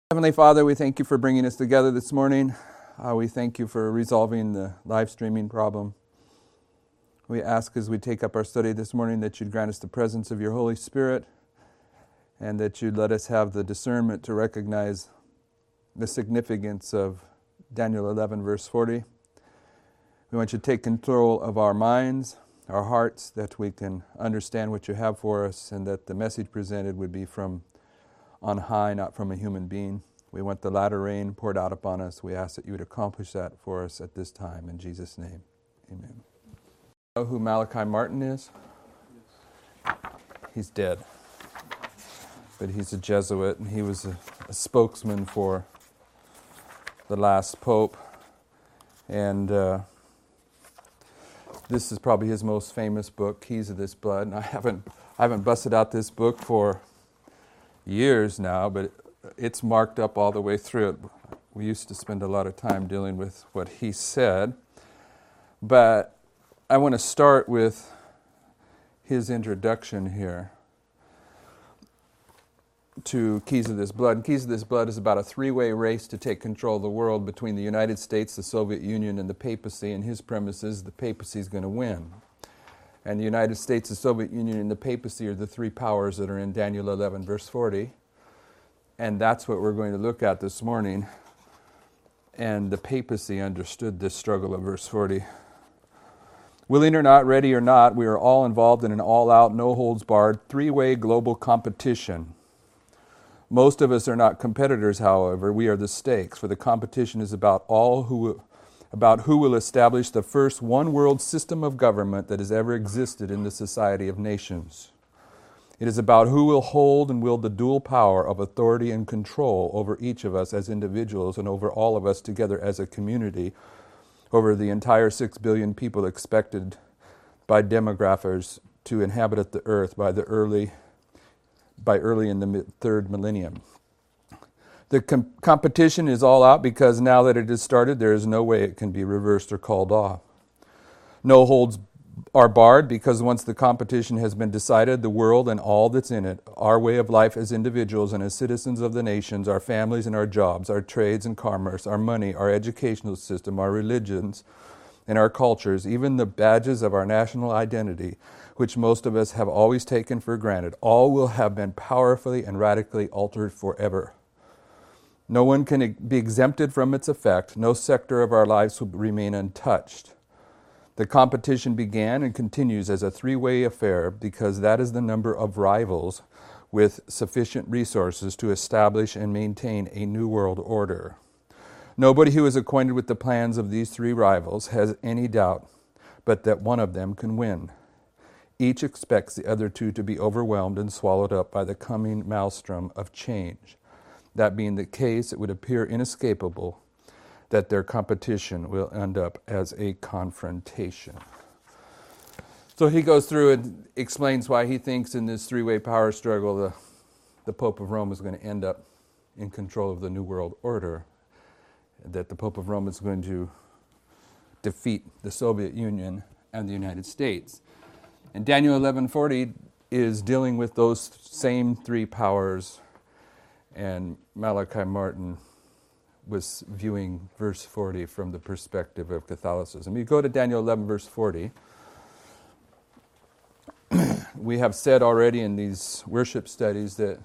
Heavenly Father, we thank you for bringing us together this morning. We thank you for resolving the live streaming problem. We ask as we take up our study this morning that you'd grant us the presence of your Holy Spirit and that you'd let us have the discernment to recognize the significance of Daniel 11, verse 40. We want you to take control of our minds, our hearts, that we can understand what you have for us and that the message presented would be from on high, not from a human being. We want the latter rain poured out upon us. We ask that you would accomplish that for us at this time. In Jesus' name, amen. You know who Malachi Martin is? He's dead. But he's a Jesuit, and he was a spokesman for the last pope. And this is probably his most famous book, Keys of This Blood. And I haven't busted out this book for years now, but it's marked up all the way through it. We used to spend a lot of time dealing with what he said. But I want to start with his introduction here to Keys of This Blood. And Keys of This Blood is about a three-way race to take control of the world between the United States, the Soviet Union, and the papacy. And his premise is the papacy is going to win. And the United States, the Soviet Union, and the papacy are the three powers that are in Daniel 11, verse 40. And that's what we're going to look at this morning. And the papacy understood this struggle of verse 40. Willing or not, ready or not, we are all involved in an all-out, no-holds-barred, three-way global competition. Most of us are not competitors, however. We are the stakes, for the competition is about who will establish the first one-world system of government that has ever existed in the society of nations. It is about who will hold and wield the dual power of authority and control over each of us as individuals and over all of us together as a community, over the entire 6 billion people expected by demographers to inhabit the earth by early in the third millennium. The competition is all out because now that it has started, there is no way it can be reversed or called off. No holds are barred because once the competition has been decided, the world and all that's in it, our way of life as individuals and as citizens of the nations, our families and our jobs, our trades and commerce, our money, our educational system, our religions, and our cultures, even the badges of our national identity, which most of us have always taken for granted, all will have been powerfully and radically altered forever. No one can be exempted from its effect. No sector of our lives will remain untouched. The competition began and continues as a three-way affair because that is the number of rivals with sufficient resources to establish and maintain a new world order. Nobody who is acquainted with the plans of these three rivals has any doubt but that one of them can win. Each expects the other two to be overwhelmed and swallowed up by the coming maelstrom of change. That being the case, it would appear inescapable that their competition will end up as a confrontation. So he goes through and explains why he thinks in this three-way power struggle the Pope of Rome is going to end up in control of the New World Order, that the Pope of Rome is going to defeat the Soviet Union and the United States. And Daniel 11:40 is dealing with those same three powers, and Malachi Martin was viewing verse 40 from the perspective of Catholicism. You go to Daniel 11, verse 40. We have said already in these worship studies that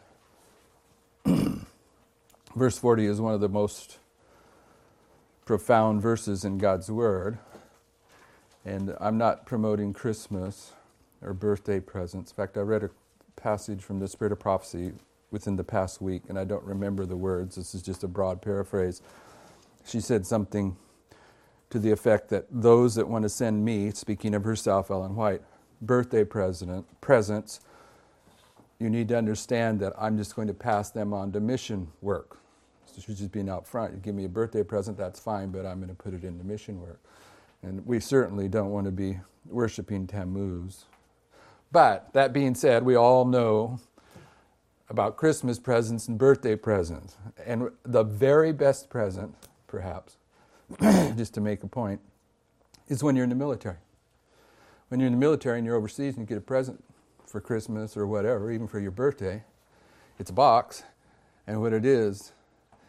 verse 40 is one of the most profound verses in God's Word. And I'm not promoting Christmas or birthday presents. In fact, I read a passage from the Spirit of Prophecy within the past week, and I don't remember the words. This is just a broad paraphrase. She said something to the effect that those that want to send me, speaking of herself, Ellen White, birthday presents, you need to understand that I'm just going to pass them on to mission work. So she's just being out front. You give me a birthday present, that's fine, but I'm going to put it into mission work. And we certainly don't want to be worshiping Tammuz. But that being said, we all know about Christmas presents and birthday presents. And the very best present, perhaps, just to make a point, is when you're in the military. When you're in the military and you're overseas and you get a present for Christmas or whatever, even for your birthday, it's a box, and what it is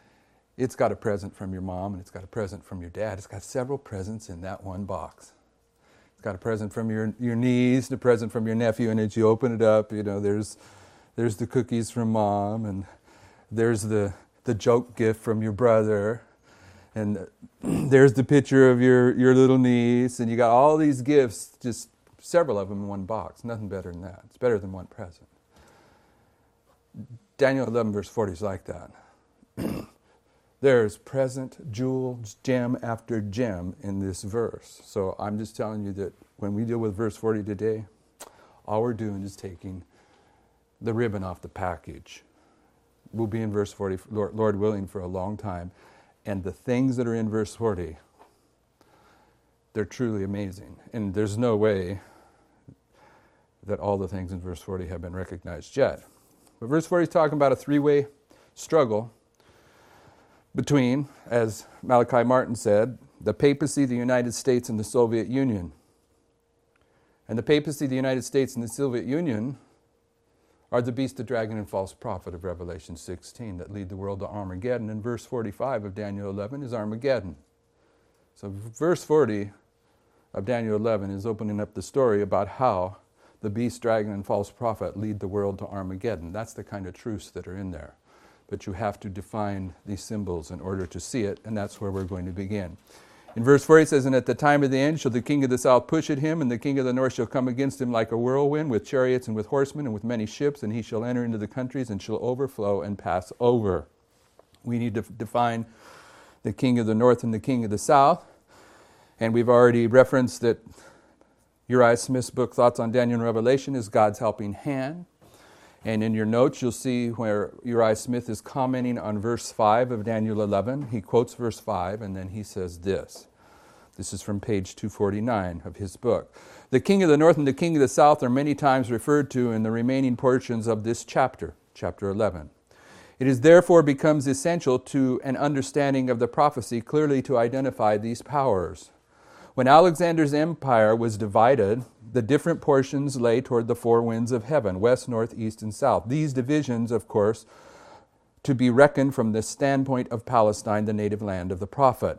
It's got a present from your mom, and it's got a present from your dad. It's got several presents in that one box. It's got a present from your niece, and a present from your nephew, and as you open it up, there's the cookies from mom, and there's the joke gift from your brother, and there's the picture of your little niece, and you got all these gifts, just several of them in one box. Nothing better than that. It's better than one present. Daniel 11 verse 40 is like that. There's present, jewels, gem after gem in this verse. So I'm just telling you that when we deal with verse 40 today, all we're doing is taking the ribbon off the package. We'll be in verse 40, Lord willing, for a long time. And the things that are in verse 40, they're truly amazing. And there's no way that all the things in verse 40 have been recognized yet. But verse 40 is talking about a three-way struggle between, as Malachi Martin said, the papacy, the United States, and the Soviet Union. And the papacy, the United States, and the Soviet Union are the beast, the dragon, and false prophet of Revelation 16 that lead the world to Armageddon. And verse 45 of Daniel 11 is Armageddon. So verse 40 of Daniel 11 is opening up the story about how the beast, dragon, and false prophet lead the world to Armageddon. That's the kind of truths that are in there. But you have to define these symbols in order to see it, and that's where we're going to begin. In verse 4 it says, "And at the time of the end shall the king of the south push at him, and the king of the north shall come against him like a whirlwind, with chariots and with horsemen and with many ships, and he shall enter into the countries and shall overflow and pass over." We need to define the king of the north and the king of the south. And we've already referenced that Uriah Smith's book, Thoughts on Daniel and Revelation, is God's helping hand. And in your notes, you'll see where Uriah Smith is commenting on verse 5 of Daniel 11. He quotes verse 5, and then he says this. This is from page 249 of his book. "The king of the north and the king of the south are many times referred to in the remaining portions of this chapter, chapter 11. It is therefore becomes essential to an understanding of the prophecy clearly to identify these powers. When Alexander's empire was divided, the different portions lay toward the four winds of heaven, west, north, east, and south. These divisions, of course, to be reckoned from the standpoint of Palestine, the native land of the prophet.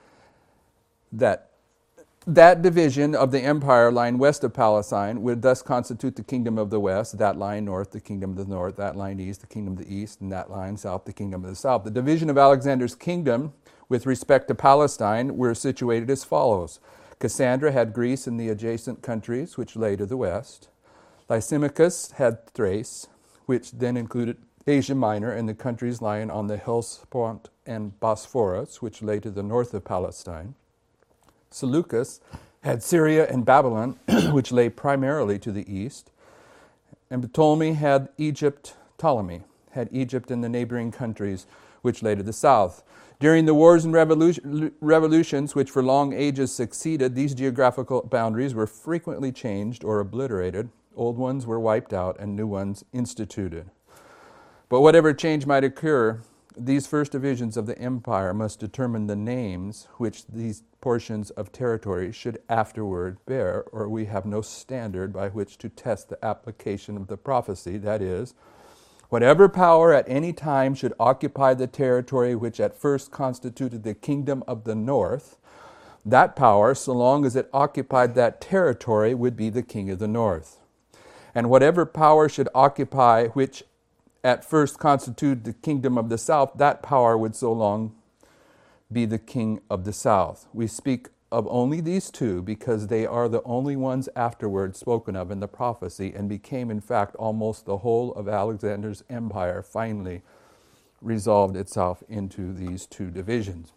That division of the empire lying west of Palestine would thus constitute the kingdom of the west, that lying north, the kingdom of the north, that lying east, the kingdom of the east, and that lying south, the kingdom of the south. The division of Alexander's kingdom with respect to Palestine were situated as follows. Cassandra had Greece and the adjacent countries, which lay to the west. Lysimachus had Thrace, which then included Asia Minor and the countries lying on the Hellespont and Bosphorus, which lay to the north of Palestine. Seleucus had Syria and Babylon, which lay primarily to the east. And Ptolemy had Egypt and the neighboring countries, which lay to the south. During the wars and revolutions which for long ages succeeded, these geographical boundaries were frequently changed or obliterated. Old ones were wiped out and new ones instituted. But whatever change might occur, these first divisions of the empire must determine the names which these portions of territory should afterward bear, or we have no standard by which to test the application of the prophecy. That is, whatever power at any time should occupy the territory which at first constituted the kingdom of the north, that power, so long as it occupied that territory, would be the king of the north. And whatever power should occupy which at first constituted the kingdom of the south, that power would so long be the king of the south. We speak of only these two because they are the only ones afterwards spoken of in the prophecy and became, in fact, almost the whole of Alexander's empire finally resolved itself into these two divisions.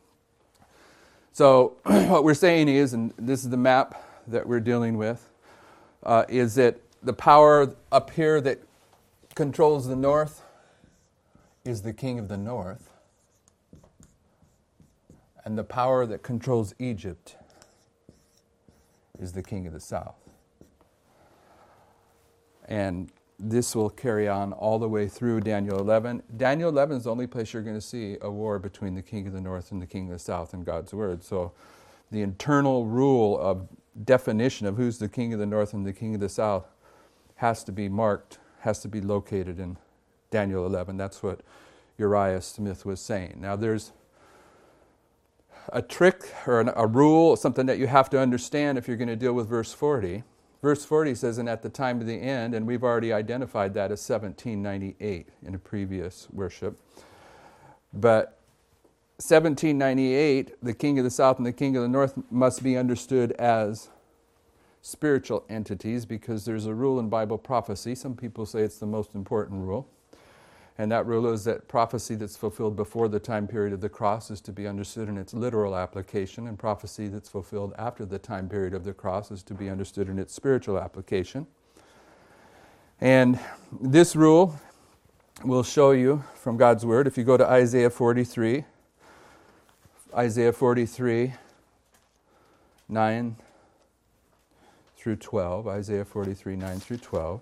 So what we're saying is, and this is the map that we're dealing with, is that the power up here that controls the north is the king of the north, and the power that controls Egypt is the king of the south. And this will carry on all the way through Daniel 11. Daniel 11 is the only place you're going to see a war between the king of the north and the king of the south in God's word. So the internal rule of definition of who's the king of the north and the king of the south has to be marked, has to be located in Daniel 11. That's what Uriah Smith was saying. Now there's a trick or a rule, something that you have to understand if you're going to deal with verse 40. Verse 40 says, and at the time of the end, and we've already identified that as 1798 in a previous worship. But 1798, the king of the south and the king of the north must be understood as spiritual entities, because there's a rule in Bible prophecy. Some people say it's the most important rule. And that rule is that prophecy that's fulfilled before the time period of the cross is to be understood in its literal application, and prophecy that's fulfilled after the time period of the cross is to be understood in its spiritual application. And this rule will show you from God's Word. If you go to Isaiah 43, 9 through 12, Isaiah 43, 9 through 12.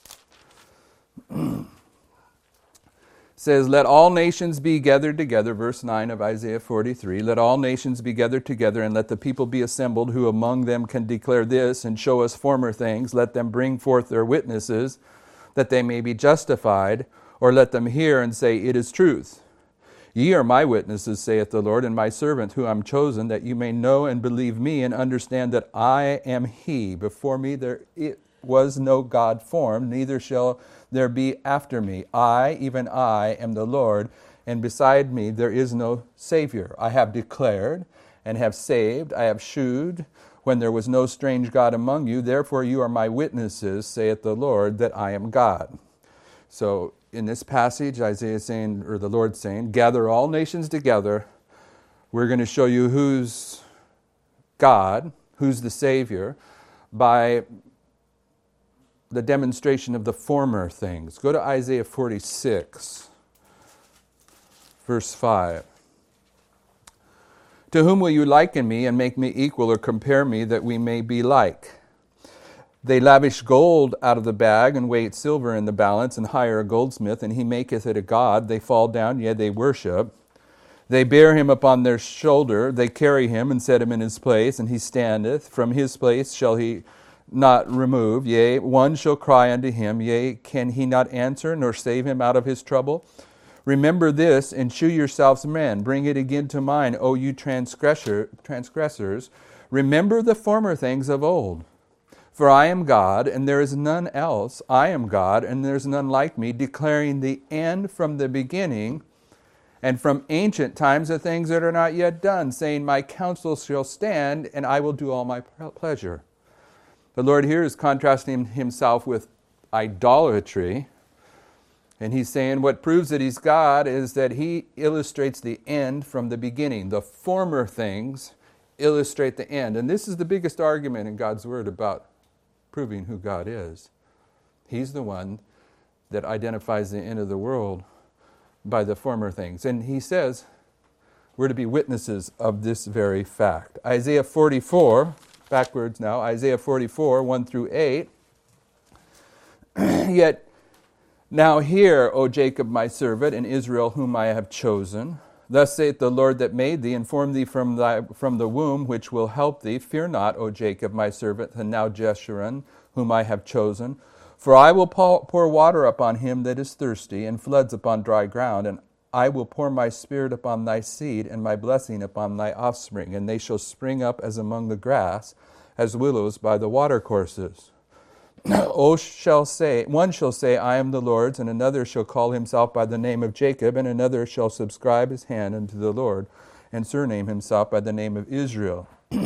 Says, let all nations be gathered together, verse 9 of Isaiah 43, let all nations be gathered together, and let the people be assembled, who among them can declare this, and show us former things. Let them bring forth their witnesses, that they may be justified, or let them hear and say, it is truth. Ye are my witnesses, saith the Lord, and my servant, who am chosen, that you may know and believe me, and understand that I am he. Before me there was no God formed, neither shall there be after me. I, even I, am the Lord, and beside me there is no Savior. I have declared and have saved, I have shewed, when there was no strange God among you. Therefore you are my witnesses, saith the Lord, that I am God. So in this passage, Isaiah is saying, or the Lord's saying, gather all nations together. We're going to show you who's God, who's the Savior, by the demonstration of the former things. Go to Isaiah 46, verse 5. To whom will you liken me and make me equal, or compare me, that we may be like? They lavish gold out of the bag, and weigh silver in the balance, and hire a goldsmith, and he maketh it a god. They fall down, yea, they worship. They bear him upon their shoulder, they carry him, and set him in his place, and he standeth. From his place shall he not remove, yea, one shall cry unto him, yea, can he not answer, nor save him out of his trouble? Remember this, and shew yourselves men. Bring it again to mind, O you transgressors. Remember the former things of old. For I am God, and there is none else. I am God, and there is none like me, declaring the end from the beginning, and from ancient times the things that are not yet done, saying, my counsel shall stand, and I will do all my pleasure. The Lord here is contrasting himself with idolatry. And he's saying what proves that he's God is that he illustrates the end from the beginning. The former things illustrate the end. And this is the biggest argument in God's Word about proving who God is. He's the one that identifies the end of the world by the former things. And he says we're to be witnesses of this very fact. Isaiah 44, backwards now, Isaiah 44, 1 through 8. Yet now hear, O Jacob my servant, and Israel whom I have chosen. Thus saith the Lord that made thee, and formed thee from the womb, which will help thee. Fear not, O Jacob my servant, and now Jeshurun, whom I have chosen. For I will pour water upon him that is thirsty, and floods upon dry ground, and I will pour my spirit upon thy seed, and my blessing upon thy offspring, and they shall spring up as among the grass, as willows by the watercourses. One shall say, I am the Lord's, and another shall call himself by the name of Jacob, and another shall subscribe his hand unto the Lord, and surname himself by the name of Israel.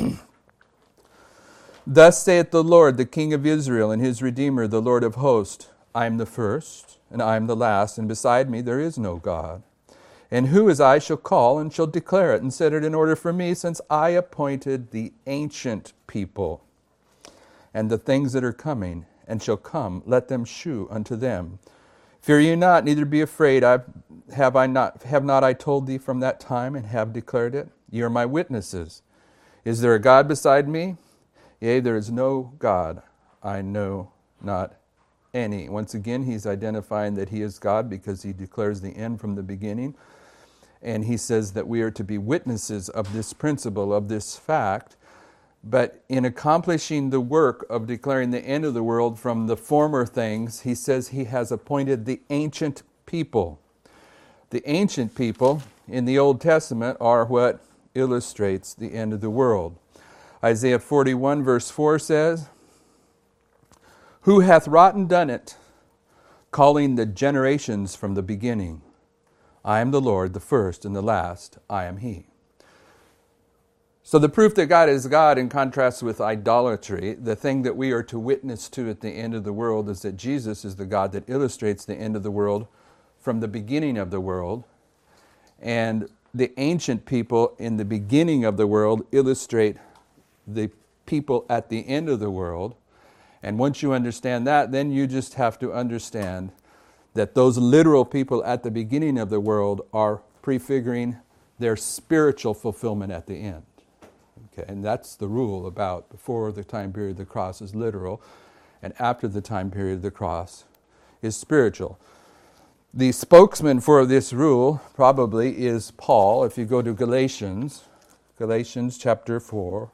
Thus saith the Lord, the King of Israel, and his Redeemer, the Lord of hosts, I am the first, and I am the last, and beside me there is no God. And who as I shall call, and shall declare it, and set it in order for me, since I appointed the ancient people, and the things that are coming, and shall come, let them shew unto them. Fear ye not, neither be afraid. Have not I told thee from that time, and have declared it? Ye are my witnesses. Is there a God beside me? Yea, there is no God. I know not any. Once again, he's identifying that he is God because he declares the end from the beginning. And he says that we are to be witnesses of this principle, of this fact. But in accomplishing the work of declaring the end of the world from the former things, he says he has appointed the ancient people. The ancient people in the Old Testament are what illustrates the end of the world. Isaiah 41 verse 4 says, "Who hath wrought and done it, calling the generations from the beginning? I am the Lord, the first and the last, I am He." So the proof that God is God, in contrast with idolatry, the thing that we are to witness to at the end of the world, is that Jesus is the God that illustrates the end of the world from the beginning of the world. And the ancient people in the beginning of the world illustrate the people at the end of the world. And once you understand that, then you just have to understand that those literal people at the beginning of the world are prefiguring their spiritual fulfillment at the end. Okay, and that's the rule about before the time period of the cross is literal, and after the time period of the cross is spiritual. The spokesman for this rule probably is Paul. If you go to Galatians chapter 4.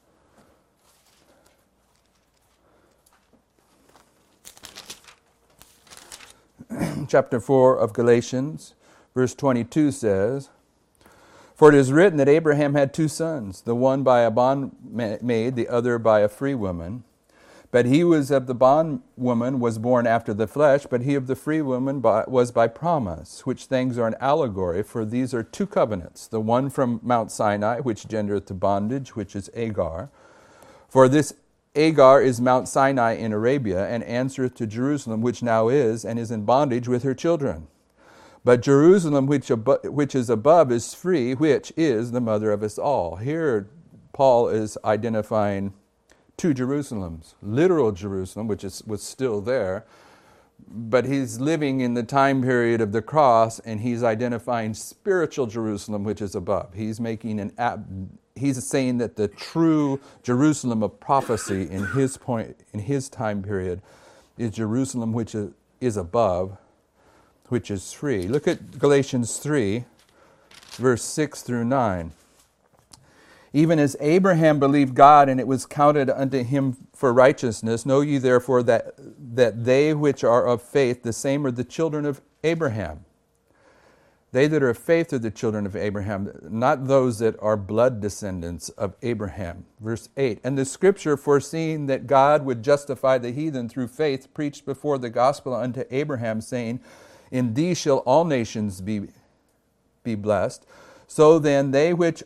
Chapter 4 of Galatians, verse 22 says, "For it is written that Abraham had two sons, the one by a bondmaid, the other by a free woman. But he was of the bondwoman was born after the flesh, but he of the free woman was by promise, which things are an allegory, for these are two covenants, the one from Mount Sinai, which gendereth to bondage, which is Agar. For this Agar is Mount Sinai in Arabia, and answereth to Jerusalem, which now is, and is in bondage with her children. But Jerusalem, which is above, is free, which is the mother of us all." Here, Paul is identifying two Jerusalems. Literal Jerusalem, which was still there, but he's living in the time period of the cross, and he's identifying spiritual Jerusalem, which is above. He's saying that the true Jerusalem of prophecy in his time period is Jerusalem, which is above, which is free. Look at Galatians 3, verse 6 through 9. "Even as Abraham believed God, and it was counted unto him for righteousness, know ye therefore that they which are of faith, the same are the children of Abraham." They that are of faith are the children of Abraham, not those that are blood descendants of Abraham. Verse 8, "And the scripture, foreseeing that God would justify the heathen through faith, preached before the gospel unto Abraham, saying, In thee shall all nations be blessed. So then they which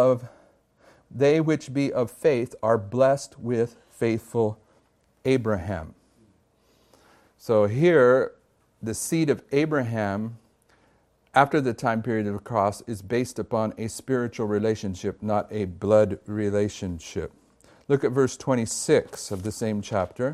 be of faith are blessed with faithful Abraham." So here, the seed of Abraham, after the time period of the cross, is based upon a spiritual relationship, not a blood relationship. Look at verse 26 of the same chapter.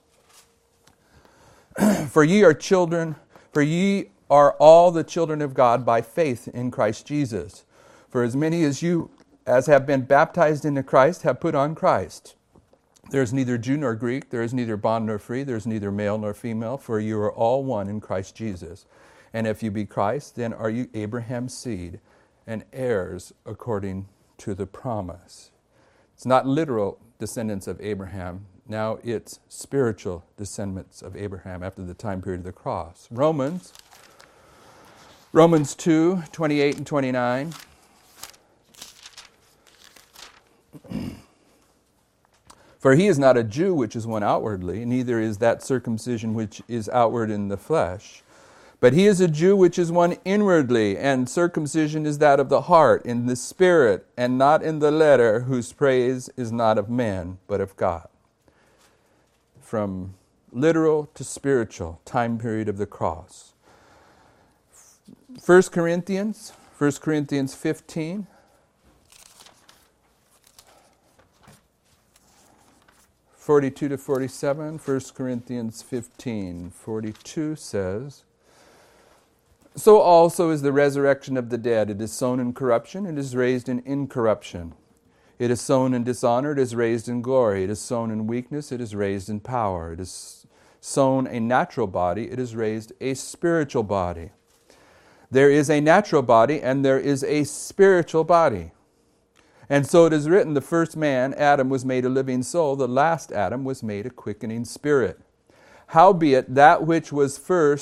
For ye are all the children of God by faith in Christ Jesus. For as many as you as have been baptized into Christ have put on Christ. There is neither Jew nor Greek, there is neither bond nor free, there is neither male nor female, for you are all one in Christ Jesus. And if you be Christ, then are you Abraham's seed and heirs according to the promise. It's not literal descendants of Abraham. Now it's spiritual descendants of Abraham after the time period of the cross. Romans 2, 28 and 29. "For he is not a Jew which is one outwardly, neither is that circumcision which is outward in the flesh. But he is a Jew which is one inwardly, and circumcision is that of the heart, in the spirit, and not in the letter, whose praise is not of man, but of God." From literal to spiritual, time period of the cross. 1 Corinthians 15. (42 to 47), 1 Corinthians 15, 42 says, "So also is the resurrection of the dead. It is sown in corruption, it is raised in incorruption. It is sown in dishonor, it is raised in glory. It is sown in weakness, it is raised in power. It is sown a natural body, it is raised a spiritual body. There is a natural body, and there is a spiritual body. And so it is written, the first man, Adam, was made a living soul. The last Adam was made a quickening spirit. Howbeit that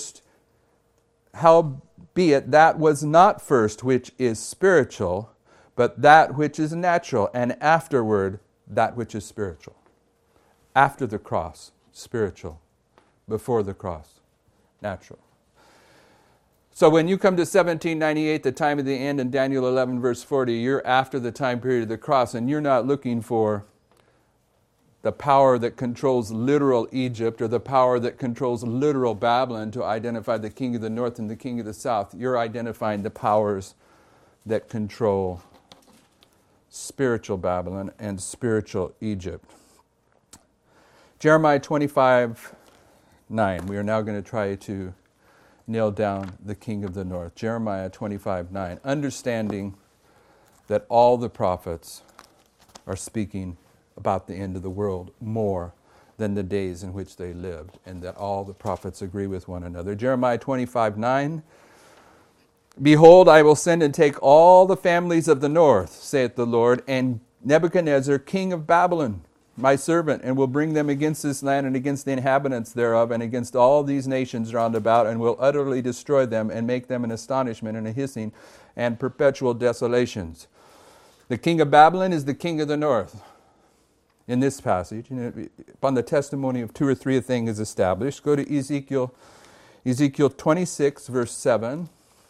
was not first which is spiritual, but that which is natural, and afterward, that which is spiritual. After the cross, spiritual. Before the cross, natural. So when you come to 1798, the time of the end, in Daniel 11, verse 40, you're after the time period of the cross, and you're not looking for the power that controls literal Egypt or the power that controls literal Babylon to identify the king of the north and the king of the south. You're identifying the powers that control spiritual Babylon and spiritual Egypt. Jeremiah 25:9. We are now going to try to nail down the king of the north. Jeremiah 25:9. Understanding that all the prophets are speaking about the end of the world more than the days in which they lived, and that all the prophets agree with one another. Jeremiah 25:9. Behold, I will send and take all the families of the north, saith the Lord, and Nebuchadnezzar, king of Babylon, my servant, and will bring them against this land and against the inhabitants thereof and against all these nations round about, and will utterly destroy them and make them an astonishment and a hissing and perpetual desolations. The king of Babylon is the king of the north. In this passage, upon the testimony of two or three, a thing is established. Go to Ezekiel 26, verse 7.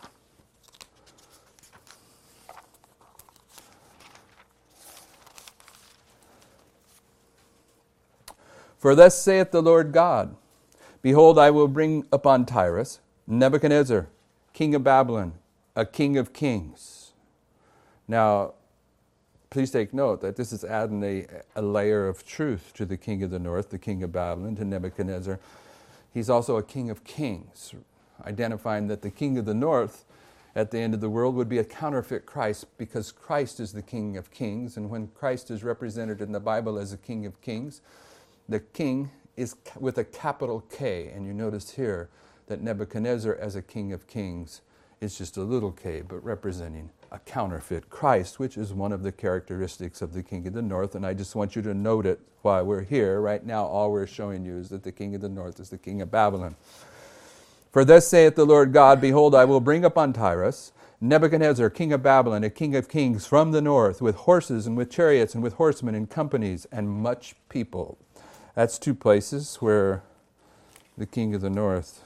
For thus saith the Lord God, behold, I will bring upon Tyrus Nebuchadnezzar, king of Babylon, a king of kings. Now, please take note that this is adding a layer of truth to the king of the north, the king of Babylon, to Nebuchadnezzar. He's also a king of kings, identifying that the king of the north at the end of the world would be a counterfeit Christ, because Christ is the king of kings, and when Christ is represented in the Bible as a king of kings, the king is with a capital K, and you notice here that Nebuchadnezzar as a king of kings is just a little k, but representing a counterfeit Christ, which is one of the characteristics of the king of the north, and I just want you to note it while we're here. Right now, all we're showing you is that the king of the north is the king of Babylon. For thus saith the Lord God, behold, I will bring upon Tyrus Nebuchadnezzar, king of Babylon, a king of kings from the north, with horses and with chariots and with horsemen and companies and much people. That's two places where the king of the north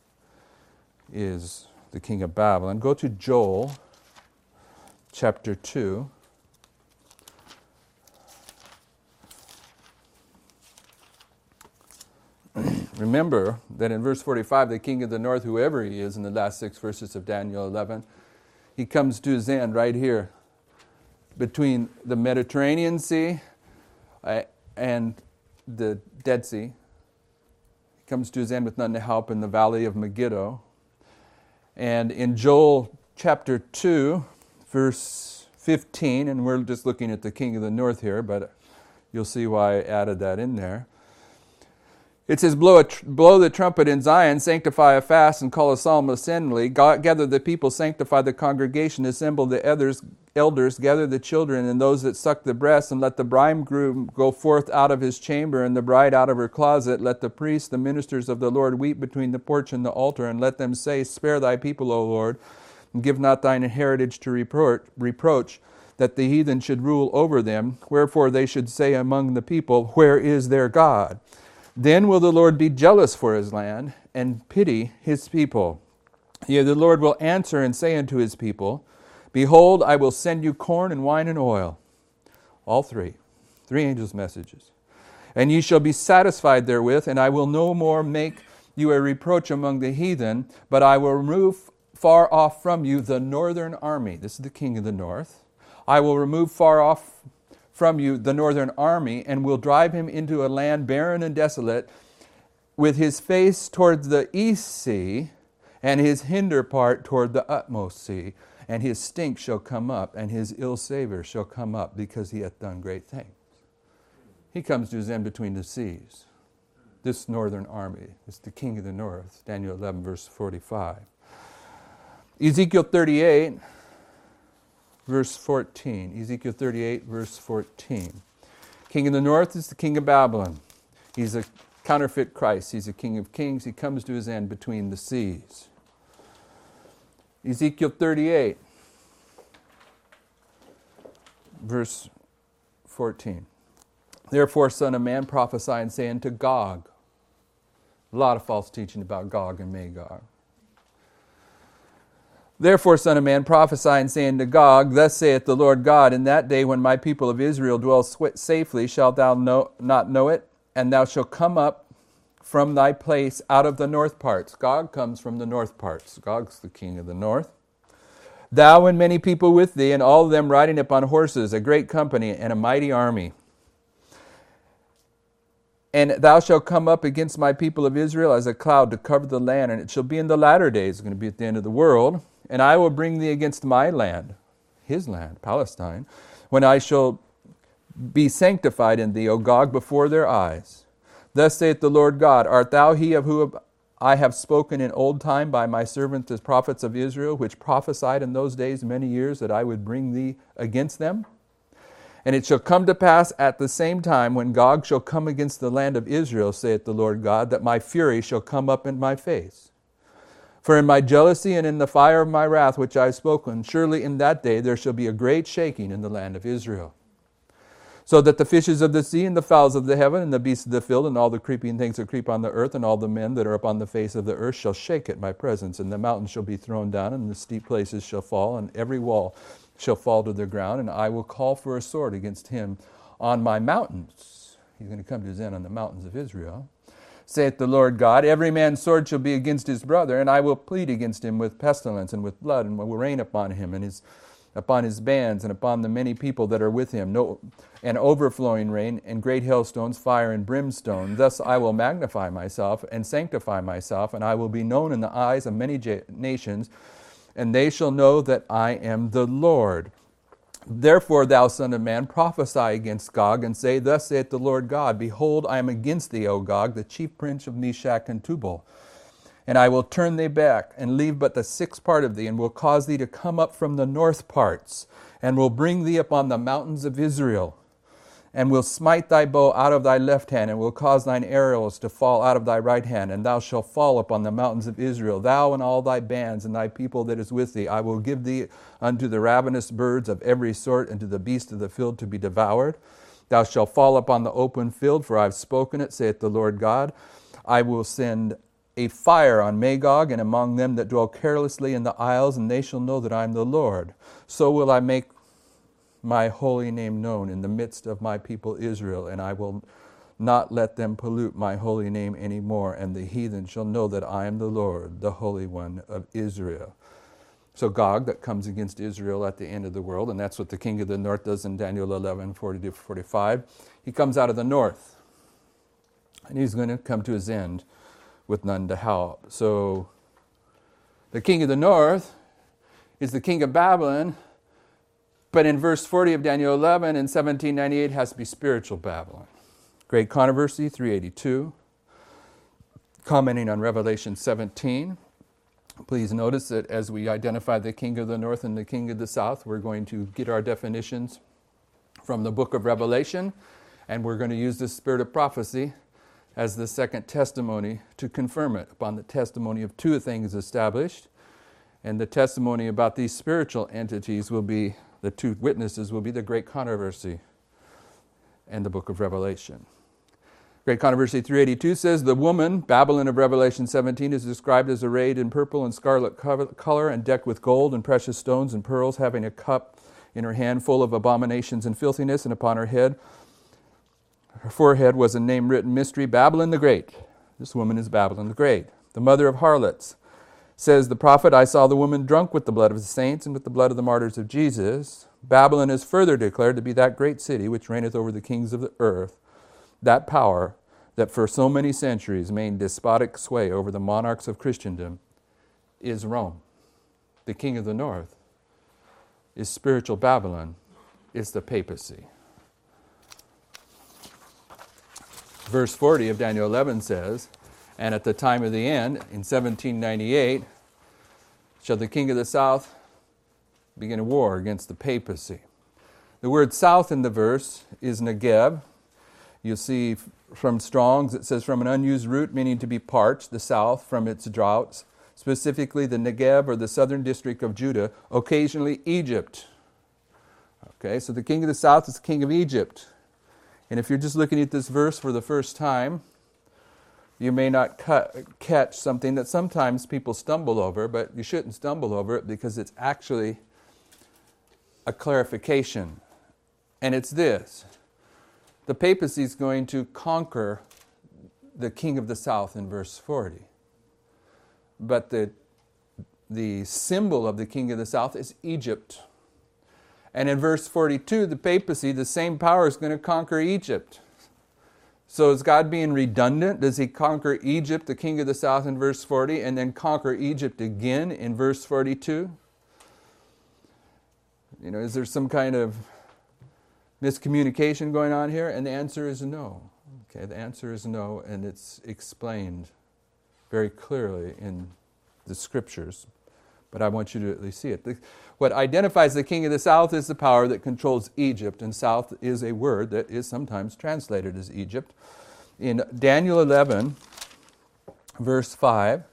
is the king of Babylon. Go to Joel chapter 2. Remember that in verse 45, the king of the north, whoever he is, in the last 6 verses of Daniel 11, he comes to his end right here between the Mediterranean Sea and the Dead Sea. He comes to his end with none to help in the valley of Megiddo. And in Joel chapter 2, verse 15, and we're just looking at the king of the north here, but you'll see why I added that in there. It says, blow the trumpet in Zion, sanctify a fast, and call a solemn assembly. Gather the people, sanctify the congregation, assemble the elders, gather the children and those that suck the breast, and let the bridegroom go forth out of his chamber, and the bride out of her closet. Let the priests, the ministers of the Lord, weep between the porch and the altar, and let them say, spare thy people, O Lord, and give not thine heritage to reproach, that the heathen should rule over them. Wherefore they should say among the people, where is their God? Then will the Lord be jealous for his land, and pity his people. Yea, the Lord will answer and say unto his people, behold, I will send you corn and wine and oil. All three angels' messages. And ye shall be satisfied therewith, and I will no more make you a reproach among the heathen, but I will remove far off from you the northern army. This is the king of the north. I will remove far off from you the northern army, and will drive him into a land barren and desolate, with his face towards the east sea, and his hinder part toward the utmost sea. And his stink shall come up, and his ill savor shall come up, because he hath done great things. He comes to his end between the seas. This northern army is the king of the north. Daniel 11, verse 45. Ezekiel 38, verse 14. Ezekiel 38, verse 14. King of the north is the king of Babylon. He's a counterfeit Christ. He's a king of kings. He comes to his end between the seas. Ezekiel 38. verse 14. Therefore, son of man, prophesy and say unto Gog. A lot of false teaching about Gog and Magog. Therefore, son of man, prophesy and say unto Gog, thus saith the Lord God, in that day when my people of Israel dwell safely, shalt thou not know it, and thou shalt come up from thy place out of the north parts. Gog comes from the north parts. Gog's the king of the north. Thou and many people with thee, and all of them riding upon horses, a great company and a mighty army. And thou shalt come up against my people of Israel as a cloud to cover the land, and it shall be in the latter days, it's going to be at the end of the world, and I will bring thee against my land, his land, Palestine, when I shall be sanctified in thee, O Gog, before their eyes. Thus saith the Lord God, art thou he of whom I have spoken in old time by my servants the prophets of Israel, which prophesied in those days many years that I would bring thee against them? And it shall come to pass at the same time when Gog shall come against the land of Israel, saith the Lord God, that my fury shall come up in my face. For in my jealousy and in the fire of my wrath which I have spoken, surely in that day there shall be a great shaking in the land of Israel. So that the fishes of the sea and the fowls of the heaven and the beasts of the field and all the creeping things that creep on the earth and all the men that are upon the face of the earth shall shake at my presence, and the mountains shall be thrown down, and the steep places shall fall, and every wall shall fall to the ground, and I will call for a sword against him on my mountains. He's going to come to his end on the mountains of Israel. Saith the Lord God, every man's sword shall be against his brother, and I will plead against him with pestilence and with blood, and will rain upon him and upon his bands and upon the many people that are with him, and overflowing rain and great hailstones, fire and brimstone. Thus I will magnify myself and sanctify myself, and I will be known in the eyes of many nations, and they shall know that I am the Lord. Therefore, thou son of man, prophesy against Gog, and say, thus saith the Lord God, behold, I am against thee, O Gog, the chief prince of Meshach and Tubal. And I will turn thee back, and leave but the sixth part of thee, and will cause thee to come up from the north parts, and will bring thee upon the mountains of Israel, and will smite thy bow out of thy left hand, and will cause thine arrows to fall out of thy right hand, and thou shalt fall upon the mountains of Israel, thou and all thy bands, and thy people that is with thee. I will give thee unto the ravenous birds of every sort, and to the beasts of the field to be devoured. Thou shalt fall upon the open field, for I have spoken it, saith the Lord God. I will send a fire on Magog, and among them that dwell carelessly in the isles, and they shall know that I am the Lord. So will I make my holy name known in the midst of my people Israel, and I will not let them pollute my holy name any more, and the heathen shall know that I am the Lord, the Holy One of Israel. So Gog, that comes against Israel at the end of the world, and that's what the king of the north does in Daniel 11, 40-45. He comes out of the north, and he's going to come to his end with none to help. So the king of the north is the king of Babylon, but in verse 40 of Daniel 11 in 1798 has to be spiritual Babylon. Great Controversy 382, commenting on Revelation 17. Please notice that as we identify the king of the north and the king of the south, we're going to get our definitions from the book of Revelation, and we're going to use the spirit of prophecy as the second testimony to confirm it upon the testimony of two things established. And the testimony about these spiritual entities will be, the two witnesses will be the Great Controversy and the book of Revelation. Great Controversy 382 says, the woman, Babylon of Revelation 17, is described as arrayed in purple and scarlet color and decked with gold and precious stones and pearls, having a cup in her hand full of abominations and filthiness, and upon her head, her forehead was a name written, Mystery, Babylon the Great. This woman is Babylon the Great, the mother of harlots. Says the prophet, I saw the woman drunk with the blood of the saints and with the blood of the martyrs of Jesus. Babylon is further declared to be that great city which reigneth over the kings of the earth, that power that for so many centuries maintained despotic sway over the monarchs of Christendom is Rome. The king of the north is spiritual Babylon, is the papacy. Verse 40 of Daniel 11 says, and at the time of the end, in 1798, shall the king of the south begin a war against the papacy. The word south in the verse is Negeb. You'll see from Strong's, it says from an unused root, meaning to be parched, the south, from its droughts, specifically the Negeb or the southern district of Judah, occasionally Egypt. Okay, so the king of the south is the king of Egypt. And if you're just looking at this verse for the first time, you may not catch something that sometimes people stumble over, but you shouldn't stumble over it because it's actually a clarification. And it's this. The papacy is going to conquer the king of the south in verse 40. But the symbol of the king of the south is Egypt. And in verse 42, the papacy, the same power, is going to conquer Egypt. So is God being redundant? Does he conquer Egypt, the king of the south, in verse 40, and then conquer Egypt again in verse 42? Is there some kind of miscommunication going on here? And the answer is no. Okay, the answer is no, and it's explained very clearly in the scriptures. But I want you to at least see it. What identifies the king of the south is the power that controls Egypt, and south is a word that is sometimes translated as Egypt. In Daniel 11, verse 5,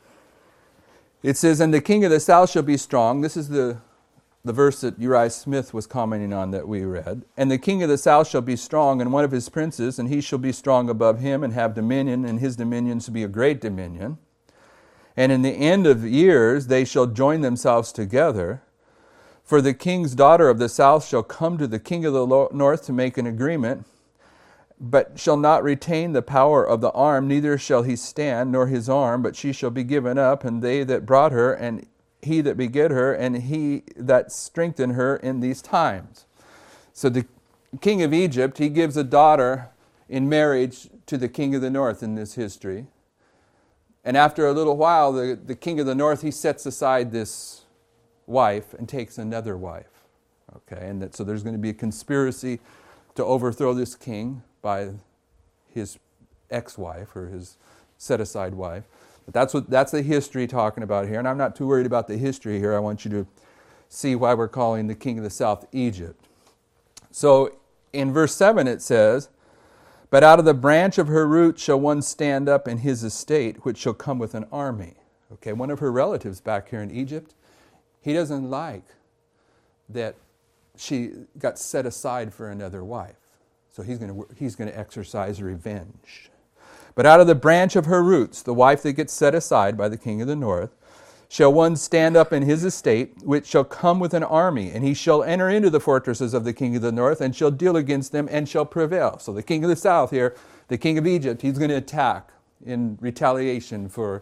it says, "And the king of the south shall be strong." This is the verse that Uriah Smith was commenting on that we read. "And the king of the south shall be strong, and one of his princes, and he shall be strong above him, and have dominion, and his dominion shall be a great dominion. And in the end of years they shall join themselves together. For the king's daughter of the south shall come to the king of the north to make an agreement, but shall not retain the power of the arm, neither shall he stand, nor his arm, but she shall be given up, and they that brought her, and he that begat her, and he that strengthened her in these times." So the king of Egypt, he gives a daughter in marriage to the king of the north in this history. And after a little while, the king of the north, he sets aside this wife and takes another wife. Okay, and so there's going to be a conspiracy to overthrow this king by his ex-wife or his set-aside wife. But that's the history talking about here. And I'm not too worried about the history here. I want you to see why we're calling the king of the south Egypt. So in verse 7 it says, "But out of the branch of her root shall one stand up in his estate, which shall come with an army." Okay, one of her relatives back here in Egypt, he doesn't like that she got set aside for another wife. So he's going to exercise revenge. "But out of the branch of her roots, the wife that gets set aside by the king of the north, shall one stand up in his estate, which shall come with an army, and he shall enter into the fortresses of the king of the north, and shall deal against them, and shall prevail." So the king of the south here, the king of Egypt, he's going to attack in retaliation for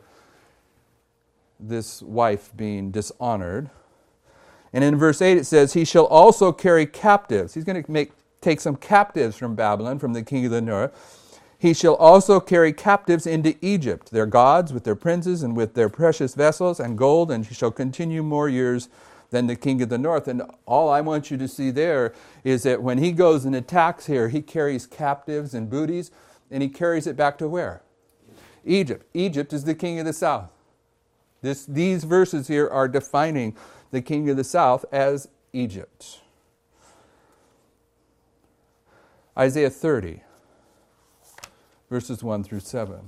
this wife being dishonored. And in verse 8 it says, "He shall also carry captives." He's going to take some captives from Babylon, from the king of the north. "He shall also carry captives into Egypt, their gods with their princes and with their precious vessels and gold, and he shall continue more years than the king of the north." And all I want you to see there is that when he goes and attacks here, he carries captives and booties, and he carries it back to where? Egypt. Egypt is the king of the south. These verses here are defining the king of the south as Egypt. Isaiah 30. Verses 1 through 7.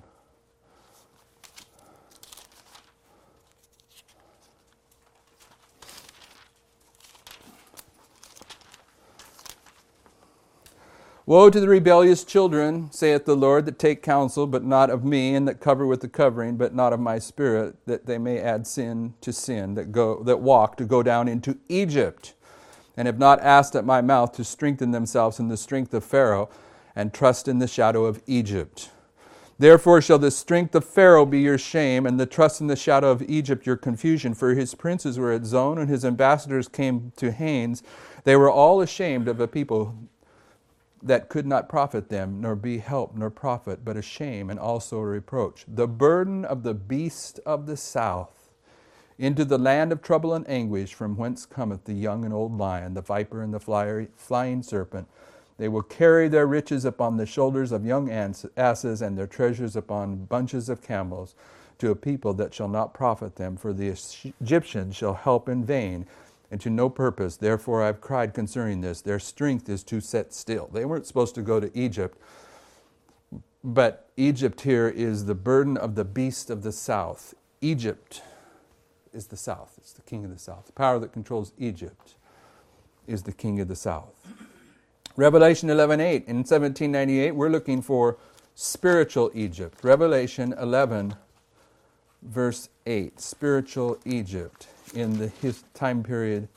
"Woe to the rebellious children, saith the Lord, that take counsel, but not of me, and that cover with the covering, but not of my spirit, that they may add sin to sin, that walk to go down into Egypt, and have not asked at my mouth to strengthen themselves in the strength of Pharaoh, and trust in the shadow of Egypt. Therefore shall the strength of Pharaoh be your shame, and the trust in the shadow of Egypt your confusion. For his princes were at Zon, and his ambassadors came to Hanes. They were all ashamed of a people that could not profit them, nor be help, nor profit, but a shame and also a reproach. The burden of the beast of the south, into the land of trouble and anguish, from whence cometh the young and old lion, the viper and the flying serpent. They will carry their riches upon the shoulders of young asses, and their treasures upon bunches of camels, to a people that shall not profit them. For the Egyptians shall help in vain, and to no purpose. Therefore I have cried concerning this. Their strength is to set still." They weren't supposed to go to Egypt, but Egypt here is the burden of the beast of the south. Egypt is the south. It's the king of the south, the power that controls Egypt. is the king of the south. Revelation 11:8. In 1798, we're looking for spiritual Egypt. Revelation 11, verse 8. Spiritual Egypt in the time period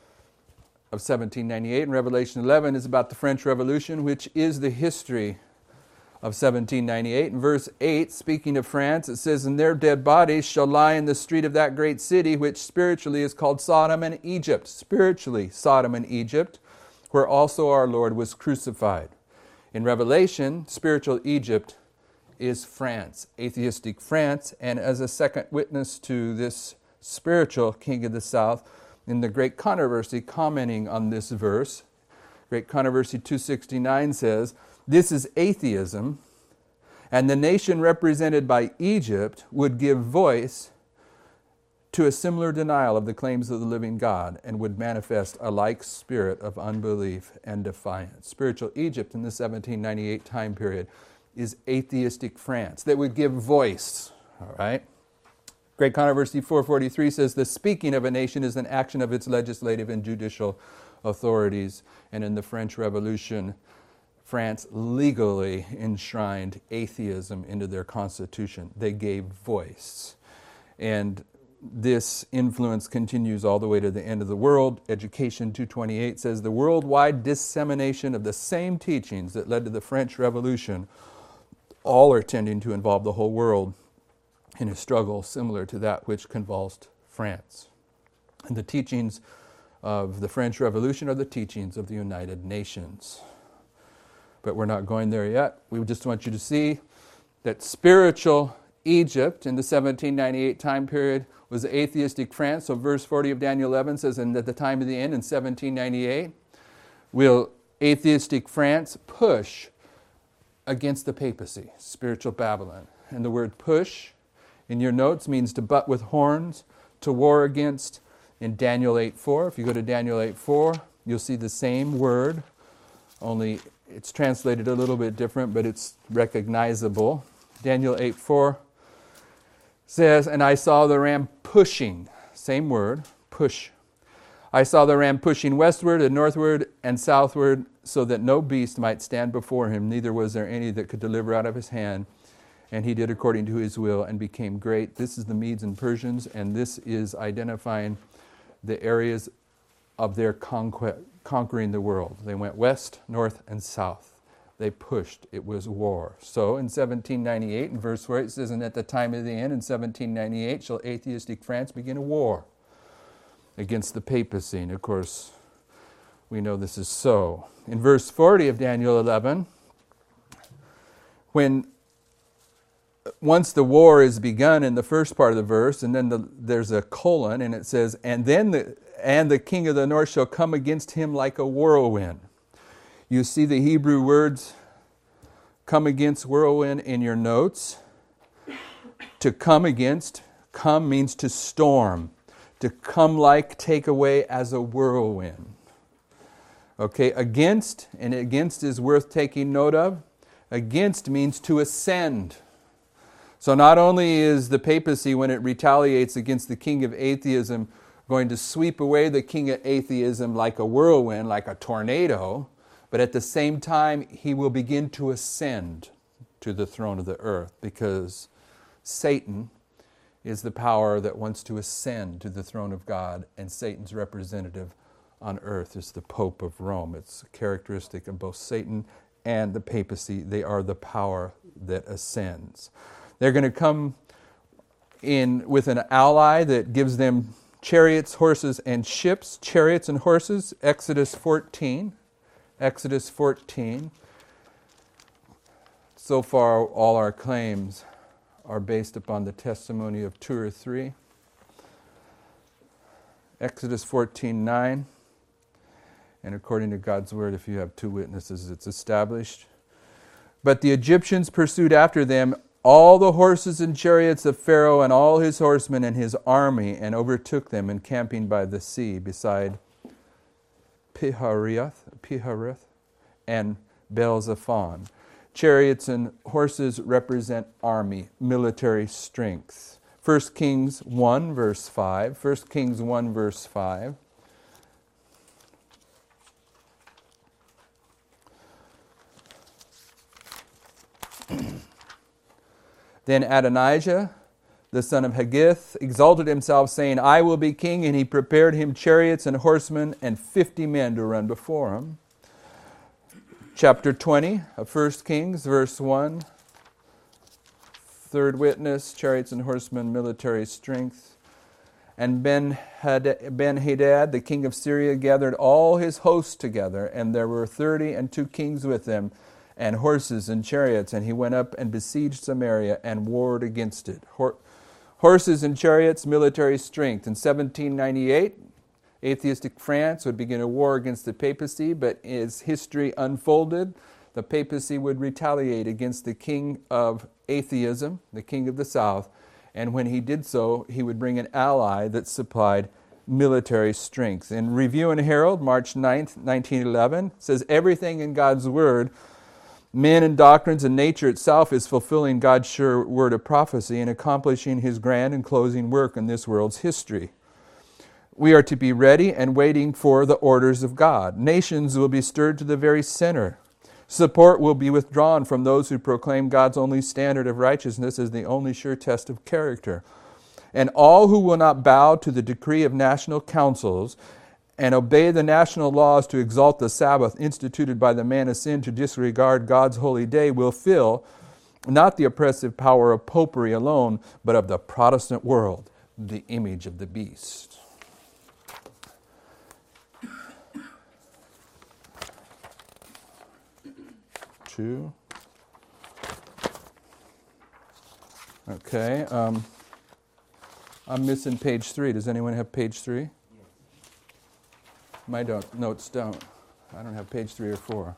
of 1798. And Revelation 11 is about the French Revolution, which is the history of 1798. In verse 8, speaking of France, it says, "And their dead bodies shall lie in the street of that great city, which spiritually is called Sodom and Egypt." Spiritually, Sodom and Egypt, where also our Lord was crucified. In Revelation, spiritual Egypt is France, atheistic France, and as a second witness to this spiritual king of the south, in the Great Controversy, commenting on this verse, Great Controversy 269 says, "This is atheism, and the nation represented by Egypt would give voice to a similar denial of the claims of the living God and would manifest a like spirit of unbelief and defiance." Spiritual Egypt in the 1798 time period is atheistic France that would give voice, all right? Great Controversy 443 says, "The speaking of a nation is an action of its legislative and judicial authorities." And in the French Revolution, France legally enshrined atheism into their constitution. They gave voice. And this influence continues all the way to the end of the world. Education 228 says, "The worldwide dissemination of the same teachings that led to the French Revolution all are tending to involve the whole world in a struggle similar to that which convulsed France." And the teachings of the French Revolution are the teachings of the United Nations. But we're not going there yet. We just want you to see that spiritual Egypt in the 1798 time period was atheistic France. So verse 40 of Daniel 11 says, "And at the time of the end in 1798, will atheistic France push against the papacy, spiritual Babylon." And the word push in your notes means to butt with horns, to war against. In Daniel 8:4, if you go to Daniel 8:4, you'll see the same word, only it's translated a little bit different, but it's recognizable. Daniel 8:4 says, "And I saw the ram pushing," same word, push. "I saw the ram pushing westward and northward and southward, so that no beast might stand before him, neither was there any that could deliver out of his hand. And he did according to his will and became great." This is the Medes and Persians, and this is identifying the areas of their conquering the world. They went west, north, and south. They pushed. It was war. So in 1798, in verse 4, it says, "And at the time of the end, in 1798, shall atheistic France begin a war against the papacy." And of course, we know this is so. In verse 40 of Daniel 11, once the war is begun in the first part of the verse, and then there's a colon, and it says, "And then the king of the north shall come against him like a whirlwind." You see the Hebrew words "come against," "whirlwind" in your notes. To come against, come means to storm. To come like, take away as a whirlwind. Okay, against, and against is worth taking note of. Against means to ascend. So not only is the papacy, when it retaliates against the king of atheism, going to sweep away the king of atheism like a whirlwind, like a tornado, but at the same time, he will begin to ascend to the throne of the earth, because Satan is the power that wants to ascend to the throne of God, and Satan's representative on earth is the Pope of Rome. It's a characteristic of both Satan and the papacy. They are the power that ascends. They're going to come in with an ally that gives them chariots, horses, and ships. Chariots and horses, Exodus 14. Exodus 14. So far, all our claims are based upon the testimony of 2 or 3. Exodus 14:9. And according to God's word, if you have 2 witnesses, it's established. "But the Egyptians pursued after them all the horses and chariots of Pharaoh and all his horsemen and his army, and overtook them encamping by the sea beside Pihareroth and Baal-zephon." Chariots and horses represent army, military strength. 1 Kings 1, verse 5. 1 Kings 1, verse 5. Then Adonijah, the son of Haggith, exalted himself, saying, I will be king, and he prepared him chariots and horsemen and 50 men to run before him. Chapter 20 of 1 Kings, verse 1. Third witness, chariots and horsemen, military strength. And Ben-Hadad, the king of Syria, gathered all his hosts together, and there were 32 kings with him, and horses and chariots, and he went up and besieged Samaria and warred against it. Horses and chariots, military strength. In 1798, atheistic France would begin a war against the papacy, but as history unfolded, the papacy would retaliate against the king of atheism, the king of the south, and when he did so, he would bring an ally that supplied military strength. In Review and Herald, March 9th, 1911, says, everything in God's Word, men and doctrines and nature itself, is fulfilling God's sure word of prophecy and accomplishing His grand and closing work in this world's history. We are to be ready and waiting for the orders of God. Nations will be stirred to the very center. Support will be withdrawn from those who proclaim God's only standard of righteousness as the only sure test of character. And all who will not bow to the decree of national councils and obey the national laws to exalt the Sabbath instituted by the man of sin to disregard God's holy day will feel not the oppressive power of popery alone, but of the Protestant world, the image of the beast. Okay, I'm missing page 3. Does anyone have page 3? My notes don't. I don't have page 3 or 4.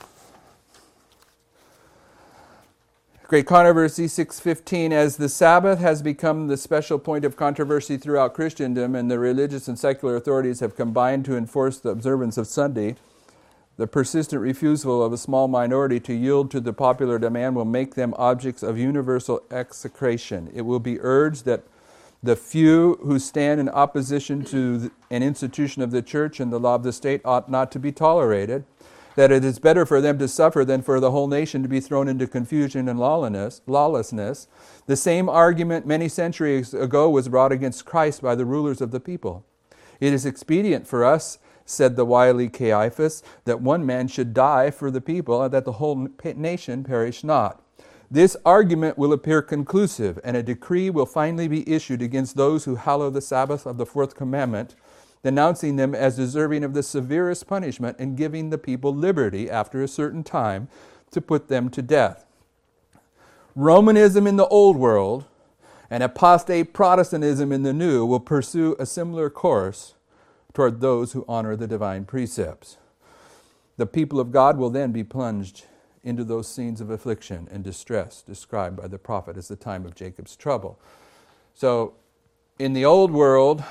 Great Controversy 6:15. As the Sabbath has become the special point of controversy throughout Christendom, and the religious and secular authorities have combined to enforce the observance of Sunday, the persistent refusal of a small minority to yield to the popular demand will make them objects of universal execration. It will be urged that the few who stand in opposition to an institution of the church and the law of the state ought not to be tolerated, that it is better for them to suffer than for the whole nation to be thrown into confusion and lawlessness. The same argument many centuries ago was brought against Christ by the rulers of the people. It is expedient for us, said the wily Caiaphas, that one man should die for the people, and that the whole nation perish not. This argument will appear conclusive, and a decree will finally be issued against those who hallow the Sabbath of the fourth commandment, denouncing them as deserving of the severest punishment and giving the people liberty after a certain time to put them to death. Romanism in the old world and apostate Protestantism in the new will pursue a similar course toward those who honor the divine precepts. The people of God will then be plunged into those scenes of affliction and distress described by the prophet as the time of Jacob's trouble. So, in the old world,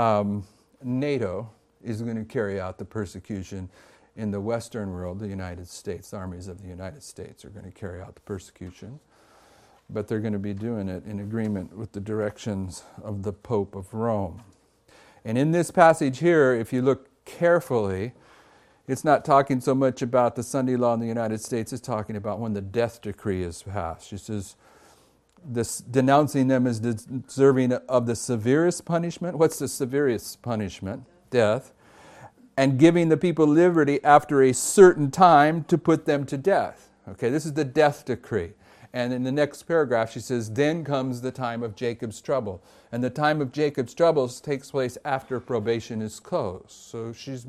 NATO is going to carry out the persecution. In the Western world, the United States, the armies of the United States are going to carry out the persecution. But they're going to be doing it in agreement with the directions of the Pope of Rome. And in this passage here, if you look carefully, it's not talking so much about the Sunday law in the United States, it's talking about when the death decree is passed. It says, denouncing them as deserving of the severest punishment. What's the severest punishment? Death. And giving the people liberty after a certain time to put them to death. Okay, this is the death decree. And in the next paragraph, she says, then comes the time of Jacob's trouble. And the time of Jacob's troubles takes place after probation is closed. So she's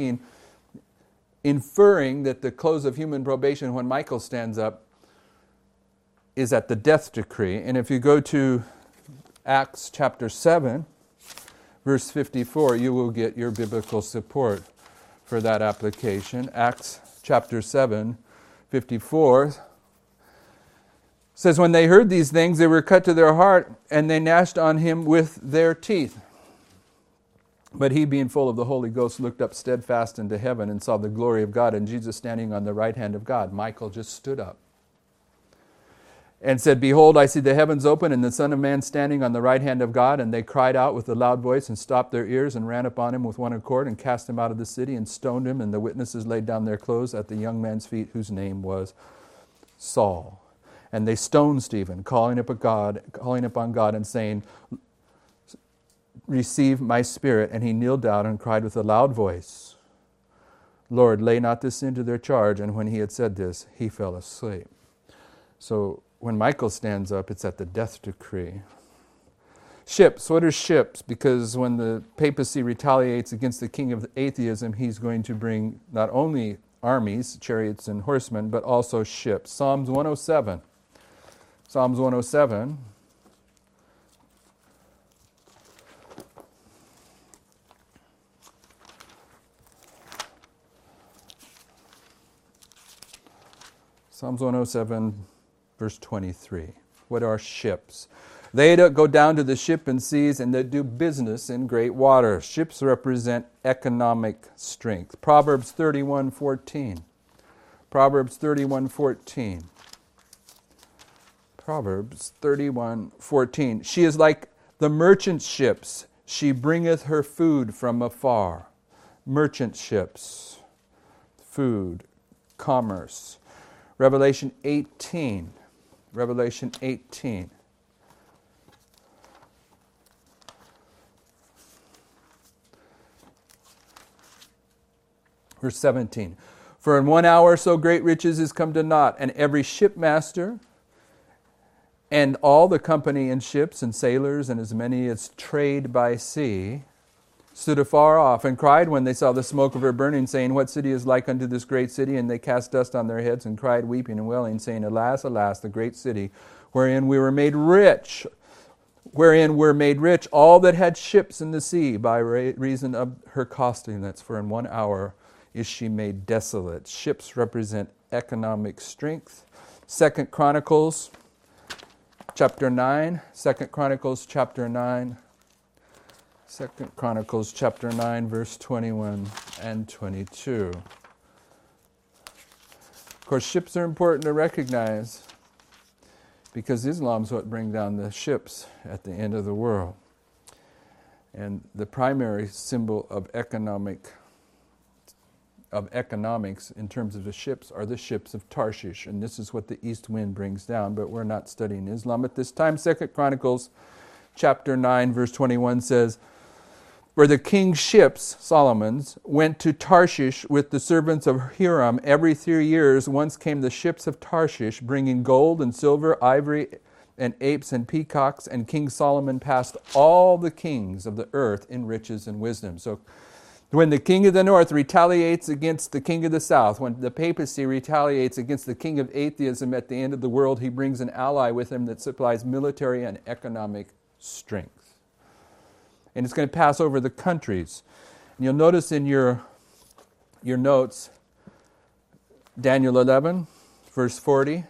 inferring that the close of human probation, when Michael stands up, is at the death decree. And if you go to Acts chapter 7, verse 54, you will get your biblical support for that application. Acts chapter 7, 54 says, when they heard these things, they were cut to their heart, and they gnashed on him with their teeth. But he, being full of the Holy Ghost, looked up steadfast into heaven and saw the glory of God and Jesus standing on the right hand of God. Michael just stood up and said, behold, I see the heavens open and the Son of Man standing on the right hand of God. And they cried out with a loud voice and stopped their ears and ran upon him with one accord and cast him out of the city and stoned him. And the witnesses laid down their clothes at the young man's feet, whose name was Saul. And they stoned Stephen, calling upon God and saying, "Receive my spirit." And he kneeled down and cried with a loud voice, "Lord, lay not this sin to their charge." And when he had said this, he fell asleep. So when Michael stands up, it's at the death decree. Ships. What are ships? Because when the papacy retaliates against the king of atheism, he's going to bring not only armies, chariots and horsemen, but also ships. Psalms 107. Psalms 107. Psalms 107, verse 23. What are ships? They that go down to the ship and seas and that do business in great waters. Ships represent economic strength. Proverbs 31:14. Proverbs 31:14. Proverbs 31:14. She is like the merchant ships. She bringeth her food from afar. Merchant ships. Food. Commerce. Revelation 18. Revelation 18. Verse 17. For in 1 hour so great riches is come to naught, and every shipmaster and all the company in ships and sailors and as many as trade by sea stood afar off and cried when they saw the smoke of her burning, saying, What city is like unto this great city? And they cast dust on their heads and cried, weeping and wailing, saying, Alas, alas, the great city, wherein we were made rich, wherein were made rich all that had ships in the sea by reason of her costliness. For in 1 hour is she made desolate. Ships represent economic strength. 2 Chronicles chapter 9. 2 Chronicles chapter 9. 2 Chronicles chapter 9, verse 21 and 22. Of course, ships are important to recognize because Islam's what brings down the ships at the end of the world. And the primary symbol of economics in terms of the ships are the ships of Tarshish. And this is what the east wind brings down, but we're not studying Islam at this time. 2 Chronicles chapter 9, verse 21 says, For the king's ships, Solomon's, went to Tarshish with the servants of Hiram. Every 3 years once came the ships of Tarshish, bringing gold and silver, ivory, and apes and peacocks, and King Solomon passed all the kings of the earth in riches and wisdom. So when the king of the north retaliates against the king of the south, when the papacy retaliates against the king of atheism at the end of the world, he brings an ally with him that supplies military and economic strength. And it's going to pass over the countries. And you'll notice in your notes, Daniel 11, verse 40,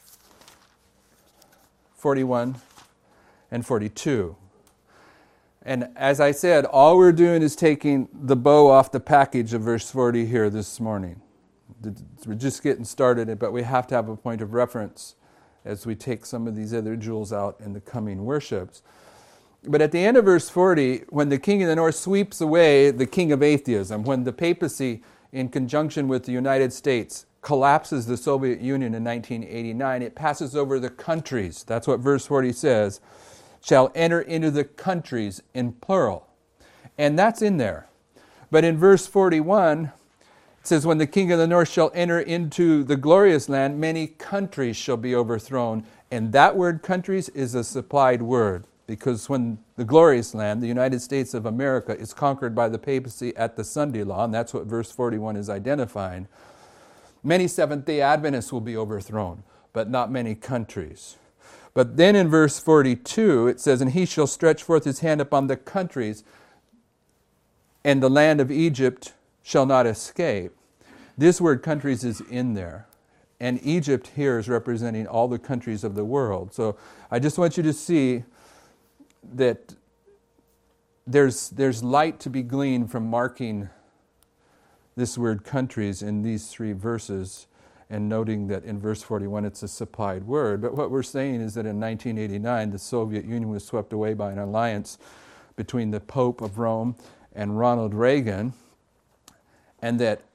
41, and 42. And as I said, all we're doing is taking the bow off the package of verse 40 here this morning. We're just getting started, but we have to have a point of reference as we take some of these other jewels out in the coming worships. But at the end of verse 40, when the king of the north sweeps away the king of atheism, when the papacy, in conjunction with the United States, collapses the Soviet Union in 1989, it passes over the countries. That's what verse 40 says. Shall enter into the countries in plural. And that's in there. But in verse 41, it says, When the king of the north shall enter into the glorious land, many countries shall be overthrown. And that word countries is a supplied word. Because when the glorious land, the United States of America, is conquered by the papacy at the Sunday law, and that's what verse 41 is identifying, many Seventh-day Adventists will be overthrown, but not many countries. But then in verse 42, it says, And he shall stretch forth his hand upon the countries, and the land of Egypt shall not escape. This word countries is in there. And Egypt here is representing all the countries of the world. So I just want you to see that there's light to be gleaned from marking this word countries in these three verses, and noting that in verse 41 it's a supplied word. But what we're saying is that in 1989 the Soviet Union was swept away by an alliance between the Pope of Rome and Ronald Reagan, and that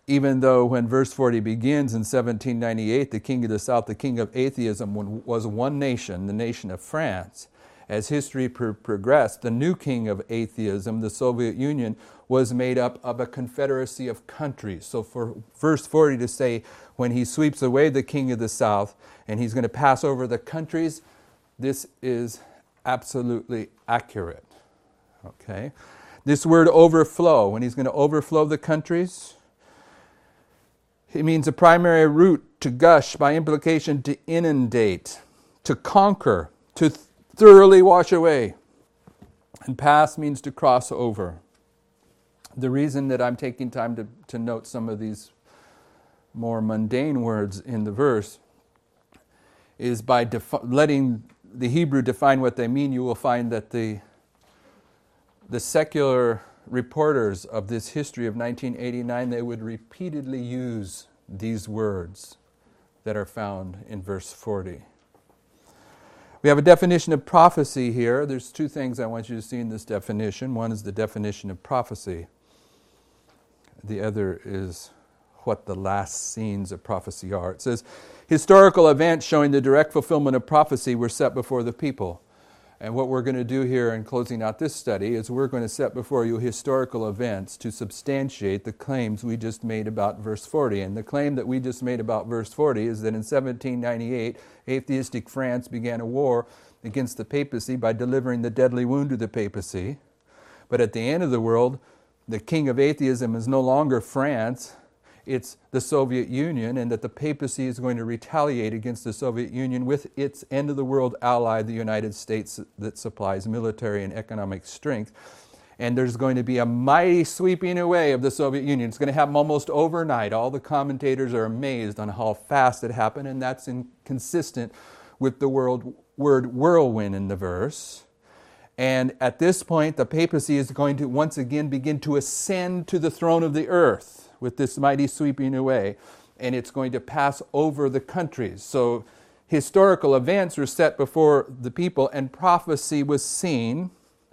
even though when verse 40 begins in 1798, the king of the South, the king of atheism, was one nation, the nation of France. As history progressed, the new king of atheism, the Soviet Union, was made up of a confederacy of countries. So for verse 40 to say, when he sweeps away the king of the South and he's going to pass over the countries, this is absolutely accurate. Okay? This word overflow, when he's going to overflow the countries, it means a primary root, to gush, by implication to inundate, to conquer, to thoroughly wash away. And pass means to cross over. The reason that I'm taking time to note some of these more mundane words in the verse is by letting the Hebrew define what they mean. You will find that the secular reporters of this history of 1989, they would repeatedly use these words that are found in verse 40. We have a definition of prophecy here. There's two things I want you to see in this definition. One is the definition of prophecy. The other is what the last scenes of prophecy are. It says, historical events showing the direct fulfillment of prophecy were set before the people. And what we're going to do here in closing out this study is we're going to set before you historical events to substantiate the claims we just made about verse 40. And the claim that we just made about verse 40 is that in 1798, atheistic France began a war against the papacy by delivering the deadly wound to the papacy. But at the end of the world, the king of atheism is no longer France, it's the Soviet Union, and that the papacy is going to retaliate against the Soviet Union with its end-of-the-world ally, the United States, that supplies military and economic strength. And there's going to be a mighty sweeping away of the Soviet Union. It's going to happen almost overnight. All the commentators are amazed on how fast it happened, and that's consistent with the word whirlwind in the verse. And at this point, the papacy is going to once again begin to ascend to the throne of the earth with this mighty sweeping away, and it's going to pass over the countries. So historical events were set before the people, and prophecy was seen.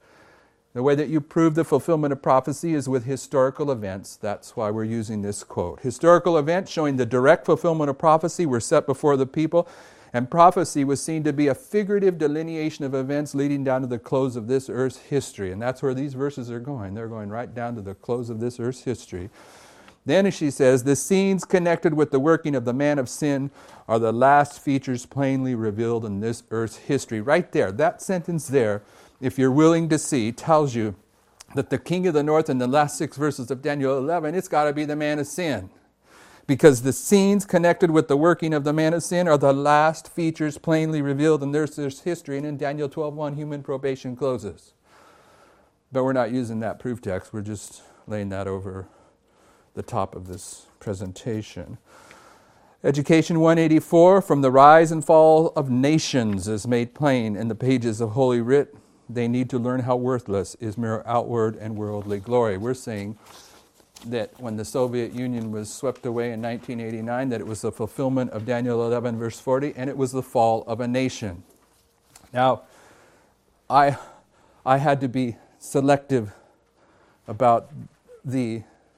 The way that you prove the fulfillment of prophecy is with historical events. That's why we're using this quote. Historical events showing the direct fulfillment of prophecy were set before the people, and prophecy was seen to be a figurative delineation of events leading down to the close of this earth's history. And that's where these verses are going. They're going right down to the close of this earth's history. Then she says, the scenes connected with the working of the man of sin are the last features plainly revealed in this earth's history. Right there, that sentence there, if you're willing to see, tells you that the king of the north in the last 6 verses of Daniel 11, it's got to be the man of sin. Because the scenes connected with the working of the man of sin are the last features plainly revealed in this earth's history. And in Daniel 12:1, human probation closes. But we're not using that proof text. We're just laying that over the top of this presentation. Education 184, from the rise and fall of nations is made plain in the pages of Holy Writ. They need to learn how worthless is mere outward and worldly glory. We're saying that when the Soviet Union was swept away in 1989, that it was the fulfillment of Daniel 11 verse 40, and it was the fall of a nation. Now, I had to be selective about the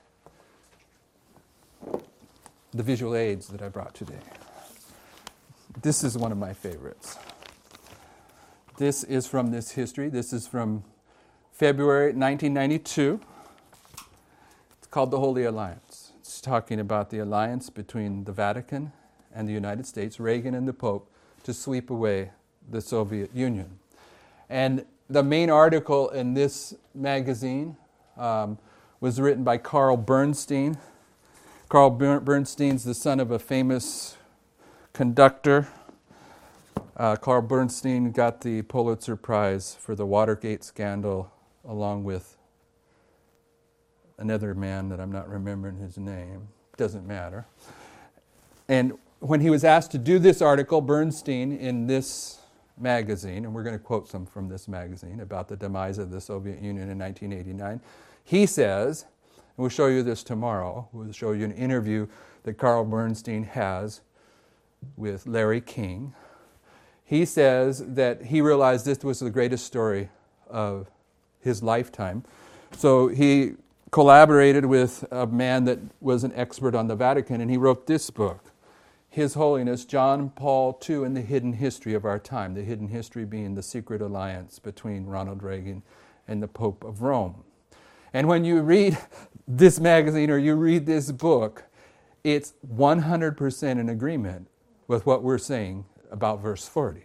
visual aids that I brought today. This is one of my favorites. This is from this history. This is from February 1992. It's called the Holy Alliance. It's talking about the alliance between the Vatican and the United States, Reagan and the Pope, to sweep away the Soviet Union. And the main article in this magazine was written by Carl Bernstein. Carl Bernstein's the son of a famous conductor. Carl Bernstein got the Pulitzer Prize for the Watergate scandal, along with another man that I'm not remembering his name. Doesn't matter. And when he was asked to do this article, Bernstein, in this magazine, and we're going to quote some from this magazine about the demise of the Soviet Union in 1989, he says, and we'll show you this tomorrow. We'll show you an interview that Carl Bernstein has with Larry King. He says that he realized this was the greatest story of his lifetime. So he collaborated with a man that was an expert on the Vatican, and he wrote this book, His Holiness John Paul II and the Hidden History of Our Time, the hidden history being the secret alliance between Ronald Reagan and the Pope of Rome. And when you read this magazine or you read this book, it's 100% in agreement with what we're saying about verse 40.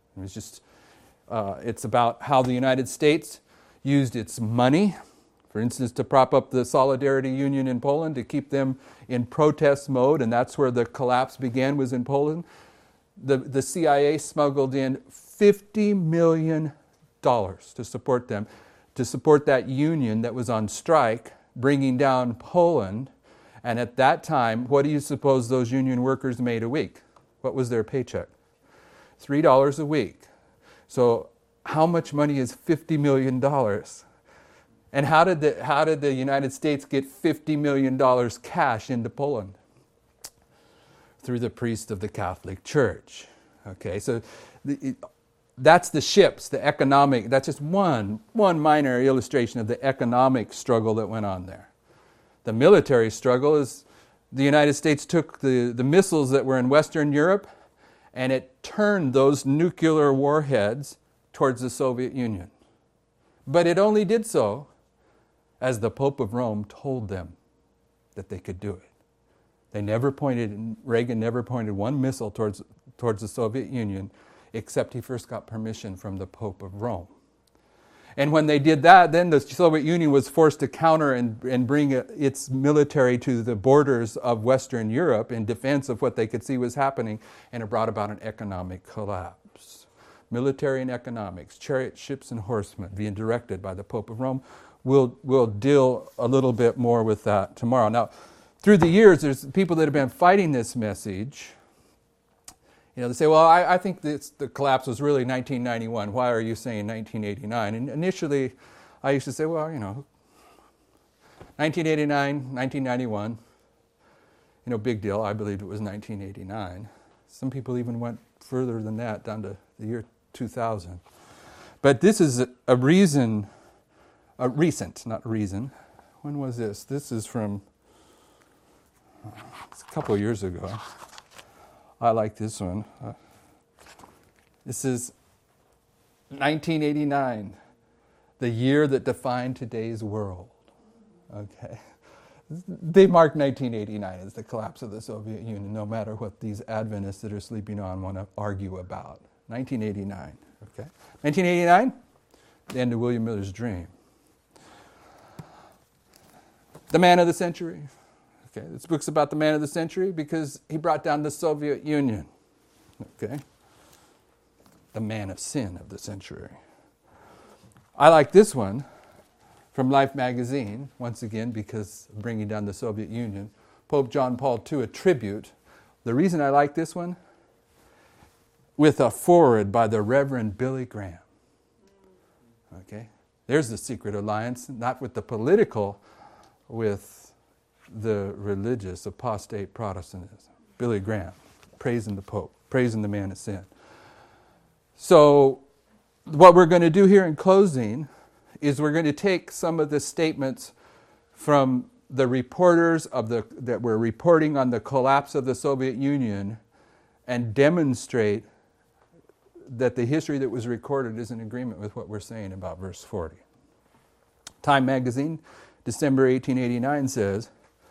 It's about how the United States used its money, for instance, to prop up the Solidarity Union in Poland, to keep them in protest mode, and that's where the collapse began, was in Poland. The CIA smuggled in $50 million to support them, to support that union that was on strike, bringing down Poland. And at that time, what do you suppose those union workers made a week? What was their paycheck? $3 a week. So how much money is $50 million? And how did the United States get $50 million cash into Poland? Through the priest of the Catholic Church. Okay, so that's the ships, the economic, that's just one minor illustration of the economic struggle that went on there. The military struggle is the United States took the missiles that were in Western Europe and it turned those nuclear warheads towards the Soviet Union. But it only did so as the Pope of Rome told them that they could do it. Reagan never pointed one missile towards the Soviet Union, except he first got permission from the Pope of Rome. And when they did that, then the Soviet Union was forced to counter and bring its military to the borders of Western Europe in defense of what they could see was happening, and it brought about an economic collapse. Military and economics, chariots, ships, and horsemen being directed by the Pope of Rome. We'll deal a little bit more with that tomorrow. Now, through the years, there's people that have been fighting this message. They say, well, I think the collapse was really 1991. Why are you saying 1989? And initially, I used to say, well, 1989, 1991, big deal. I believed it was 1989. Some people even went further than that, down to the year 2000. But this is a recent, not reason. When was this? This is from it's a couple of years ago. I like this one. This is 1989, the year that defined today's world. Okay. They marked 1989 as the collapse of the Soviet Union, no matter what these Adventists that are sleeping on want to argue about. 1989. Okay. 1989, the end of William Miller's dream. The man of the century. Okay, this book's about the man of the century because he brought down the Soviet Union. Okay, the man of sin of the century. I like this one from Life magazine, once again, because of bringing down the Soviet Union. Pope John Paul II, a tribute. The reason I like this one, with a foreword by the Reverend Billy Graham. Okay, there's the secret alliance, not with the political, with the religious, apostate Protestantism. Billy Graham, praising the Pope, praising the man of sin. So what we're going to do here in closing is we're going to take some of the statements from the reporters that were reporting on the collapse of the Soviet Union and demonstrate that the history that was recorded is in agreement with what we're saying about verse 40. Time magazine, December 1889 says,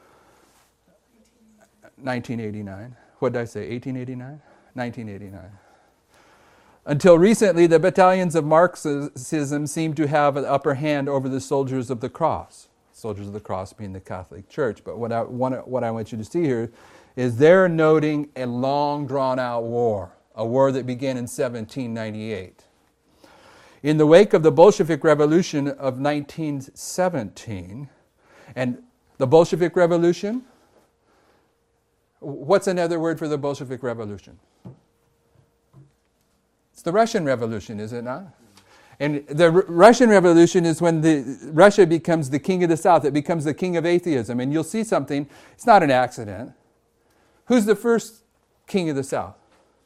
1989. What did I say, 1889? 1989. Until recently, the battalions of Marxism seemed to have an upper hand over the soldiers of the cross. Soldiers of the cross being the Catholic Church. But what I want you to see here is they're noting a long drawn-out war, a war that began in 1798. In the wake of the Bolshevik Revolution of 1917, and the Bolshevik Revolution, what's another word for the Bolshevik Revolution? It's the Russian Revolution, is it not? And the Russian Revolution is when Russia becomes the king of the South. It becomes the king of atheism. And you'll see something. It's not an accident. Who's the first king of the South?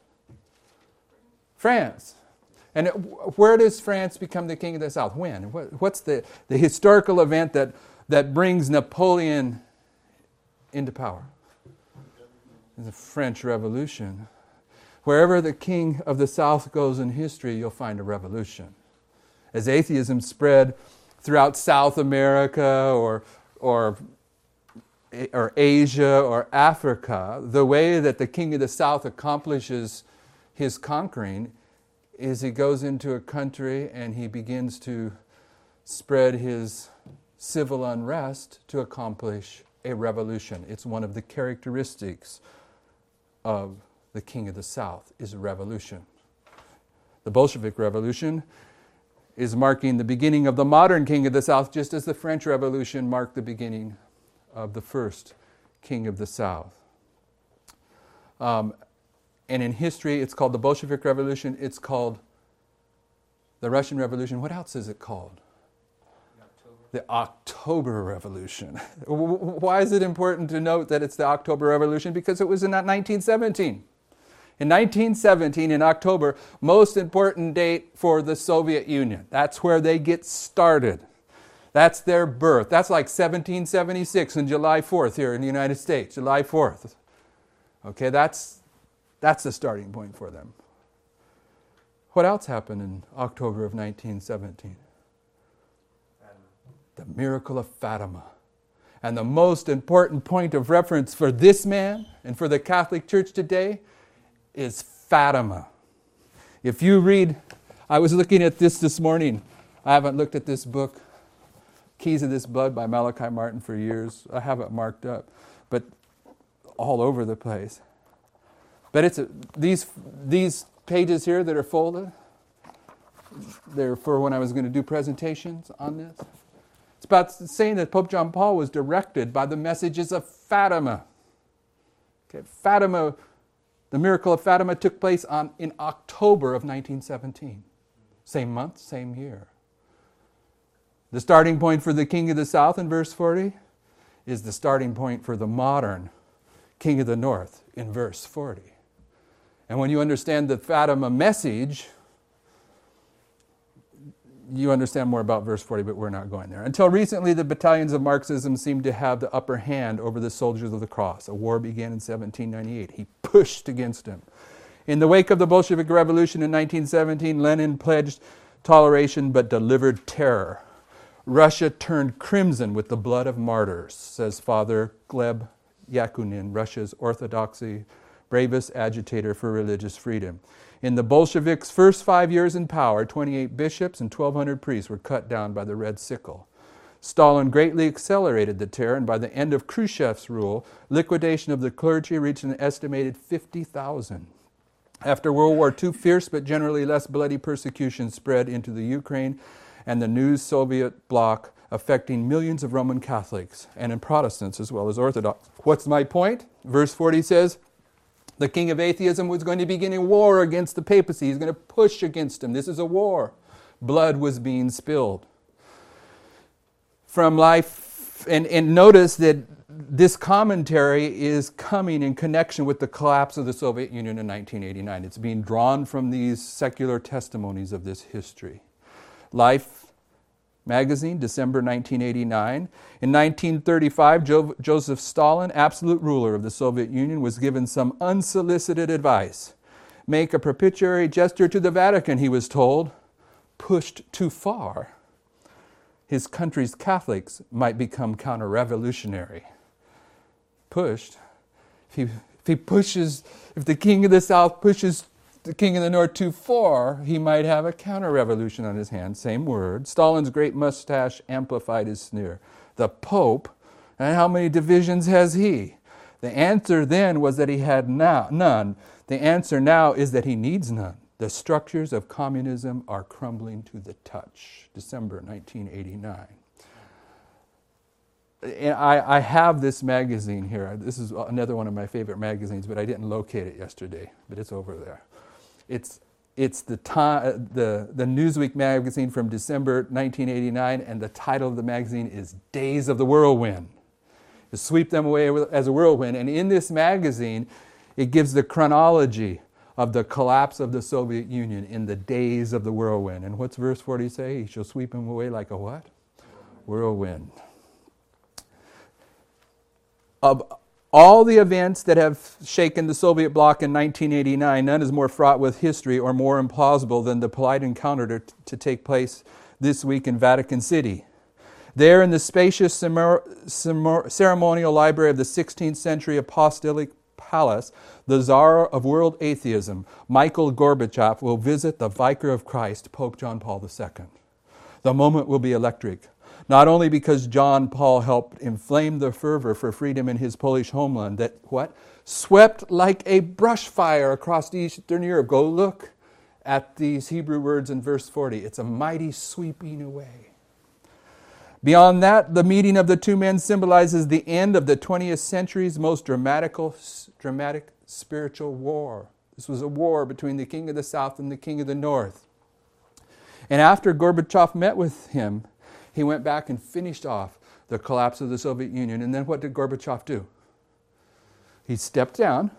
France. And where does France become the king of the South? When? What's the historical event that brings Napoleon into power. The French Revolution. Wherever the king of the South goes in history, you'll find a revolution. As atheism spread throughout South America or Asia or Africa, the way that the king of the South accomplishes his conquering is he goes into a country and he begins to spread his civil unrest to accomplish a revolution. It's one of the characteristics of the king of the South, is a revolution. The Bolshevik Revolution is marking the beginning of the modern king of the South, just as the French Revolution marked the beginning of the first king of the South. And in history, it's called the Bolshevik Revolution. It's called the Russian Revolution. What else is it called? The October Revolution. Why is it important to note that it's the October Revolution? Because it was in 1917. In 1917, in October, most important date for the Soviet Union. That's where they get started. That's their birth. That's like 1776 and July 4th here in the United States, July 4th. Okay, that's the starting point for them. What else happened in October of 1917? The miracle of Fatima. And the most important point of reference for this man and for the Catholic Church today is Fatima. If you read, I was looking at this morning. I haven't looked at this book, Keys of This Blood by Malachi Martin, for years. I have it marked up, but all over the place. But it's these pages here that are folded, they're for when I was going to do presentations on this. It's about saying that Pope John Paul was directed by the messages of Fatima. Okay, Fatima, the miracle of Fatima took place in October of 1917. Same month, same year. The starting point for the King of the South in verse 40 is the starting point for the modern King of the North in verse 40. And when you understand the Fatima message, you understand more about verse 40, but we're not going there. Until recently, the battalions of Marxism seemed to have the upper hand over the soldiers of the cross. A war began in 1798. He pushed against him. In the wake of the Bolshevik Revolution in 1917, Lenin pledged toleration but delivered terror. Russia turned crimson with the blood of martyrs, says Father Gleb Yakunin, Russia's Orthodoxy bravest agitator for religious freedom. In the Bolsheviks' first 5 years in power, 28 bishops and 1,200 priests were cut down by the Red Sickle. Stalin greatly accelerated the terror, and by the end of Khrushchev's rule, liquidation of the clergy reached an estimated 50,000. After World War II, fierce but generally less bloody persecution spread into the Ukraine and the new Soviet bloc, affecting millions of Roman Catholics and in Protestants as well as Orthodox. What's my point? Verse 40 says, the king of atheism was going to begin a war against the papacy. He's going to push against him. This is a war. Blood was being spilled. From life, and notice that this commentary is coming in connection with the collapse of the Soviet Union in 1989. It's being drawn from these secular testimonies of this history. Life magazine, December 1989. In 1935, Joseph Stalin, absolute ruler of the Soviet Union, was given some unsolicited advice. Make a propitiatory gesture to the Vatican, he was told. Pushed too far, his country's Catholics might become counter-revolutionary. Pushed. If the King of the South pushes the King of the North too far, he might have a counter-revolution on his hands. Same word. Stalin's great mustache amplified his sneer. The Pope, and how many divisions has he? The answer then was that he had none. The answer now is that he needs none. The structures of communism are crumbling to the touch. December 1989. And I have this magazine here. This is another one of my favorite magazines, but I didn't locate it yesterday, but it's over there. It's the Newsweek magazine from December 1989, and the title of the magazine is Days of the Whirlwind. To sweep them away as a whirlwind. And in this magazine, it gives the chronology of the collapse of the Soviet Union in the days of the whirlwind. And what's verse 40 say? He shall sweep them away like a what? Whirlwind. Of all the events that have shaken the Soviet bloc in 1989, none is more fraught with history or more implausible than the polite encounter to take place this week in Vatican City. There in the spacious ceremonial library of the 16th century Apostolic Palace, the Tsar of world atheism, Michael Gorbachev, will visit the Vicar of Christ, Pope John Paul II. The moment will be electric, not only because John Paul helped inflame the fervor for freedom in his Polish homeland that, swept like a brush fire across Eastern Europe. Go look at these Hebrew words in verse 40. It's a mighty sweeping away. Beyond that, the meeting of the two men symbolizes the end of the 20th century's most dramatic spiritual war. This was a war between the king of the South and the king of the North. And after Gorbachev met with him, he went back and finished off the collapse of the Soviet Union. And then what did Gorbachev do? He stepped down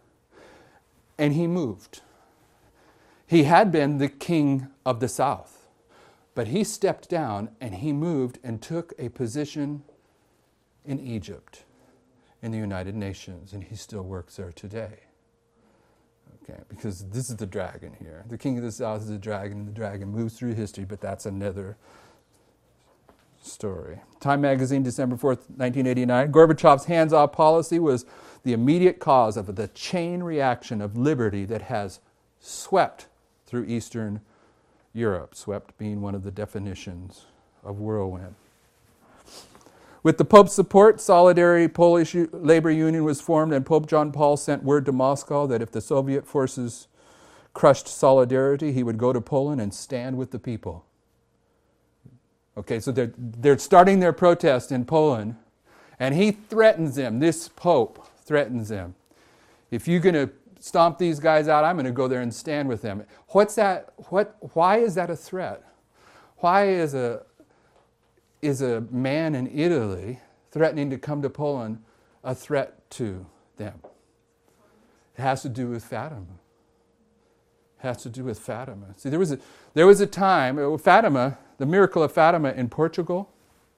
and he moved. He had been the king of the South, but he stepped down and he moved and took a position in Egypt, in the United Nations, and he still works there today. Okay, because this is the dragon here. The king of the South is the dragon, and the dragon moves through history, but that's another story. Time magazine, December 4th, 1989. Gorbachev's hands-off policy was the immediate cause of the chain reaction of liberty that has swept through Eastern Europe. Swept being one of the definitions of whirlwind. With the Pope's support, Solidarity Polish Labor Union was formed, and Pope John Paul sent word to Moscow that if the Soviet forces crushed Solidarity, he would go to Poland and stand with the people. Okay, so they're starting their protest in Poland, and he threatens them, this Pope threatens them. If you're going to stomp these guys out, I'm going to go there and stand with them. What's that? Why is that a threat? Why is a man in Italy threatening to come to Poland a threat to them? It has to do with Fatima. It has to do with Fatima. See, there was a time, Fatima, the miracle of Fatima in Portugal,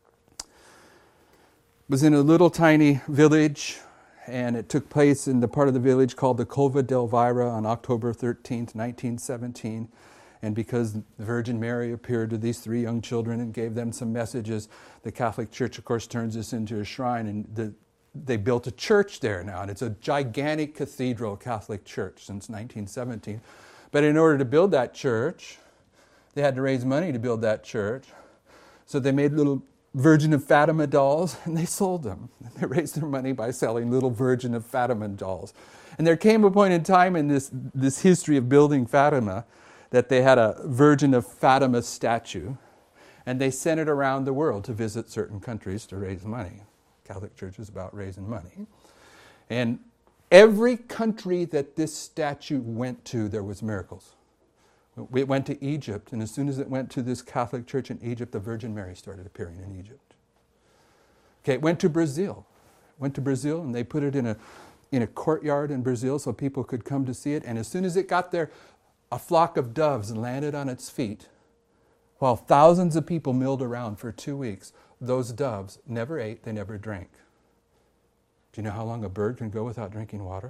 was in a little tiny village, and it took place in the part of the village called the Cova d'Elvira on October 13th, 1917. And because the Virgin Mary appeared to these three young children and gave them some messages, the Catholic Church, of course, turns this into a shrine, and they built a church there now. And it's a gigantic cathedral Catholic church since 1917. But in order to build that church, they had to raise money to build that church. So they made little Virgin of Fatima dolls, and they sold them. They raised their money by selling little Virgin of Fatima dolls. And there came a point in time in this history of building Fatima that they had a Virgin of Fatima statue, and they sent it around the world to visit certain countries to raise money. Catholic Church is about raising money. And every country that this statue went to, there was miracles. It went to Egypt, and as soon as it went to this Catholic church in Egypt, the Virgin Mary started appearing in Egypt. Okay, it went to Brazil. And they put it in a courtyard in Brazil so people could come to see it. And as soon as it got there, a flock of doves landed on its feet, while thousands of people milled around for 2 weeks. Those doves never ate, they never drank. Do you know how long a bird can go without drinking water?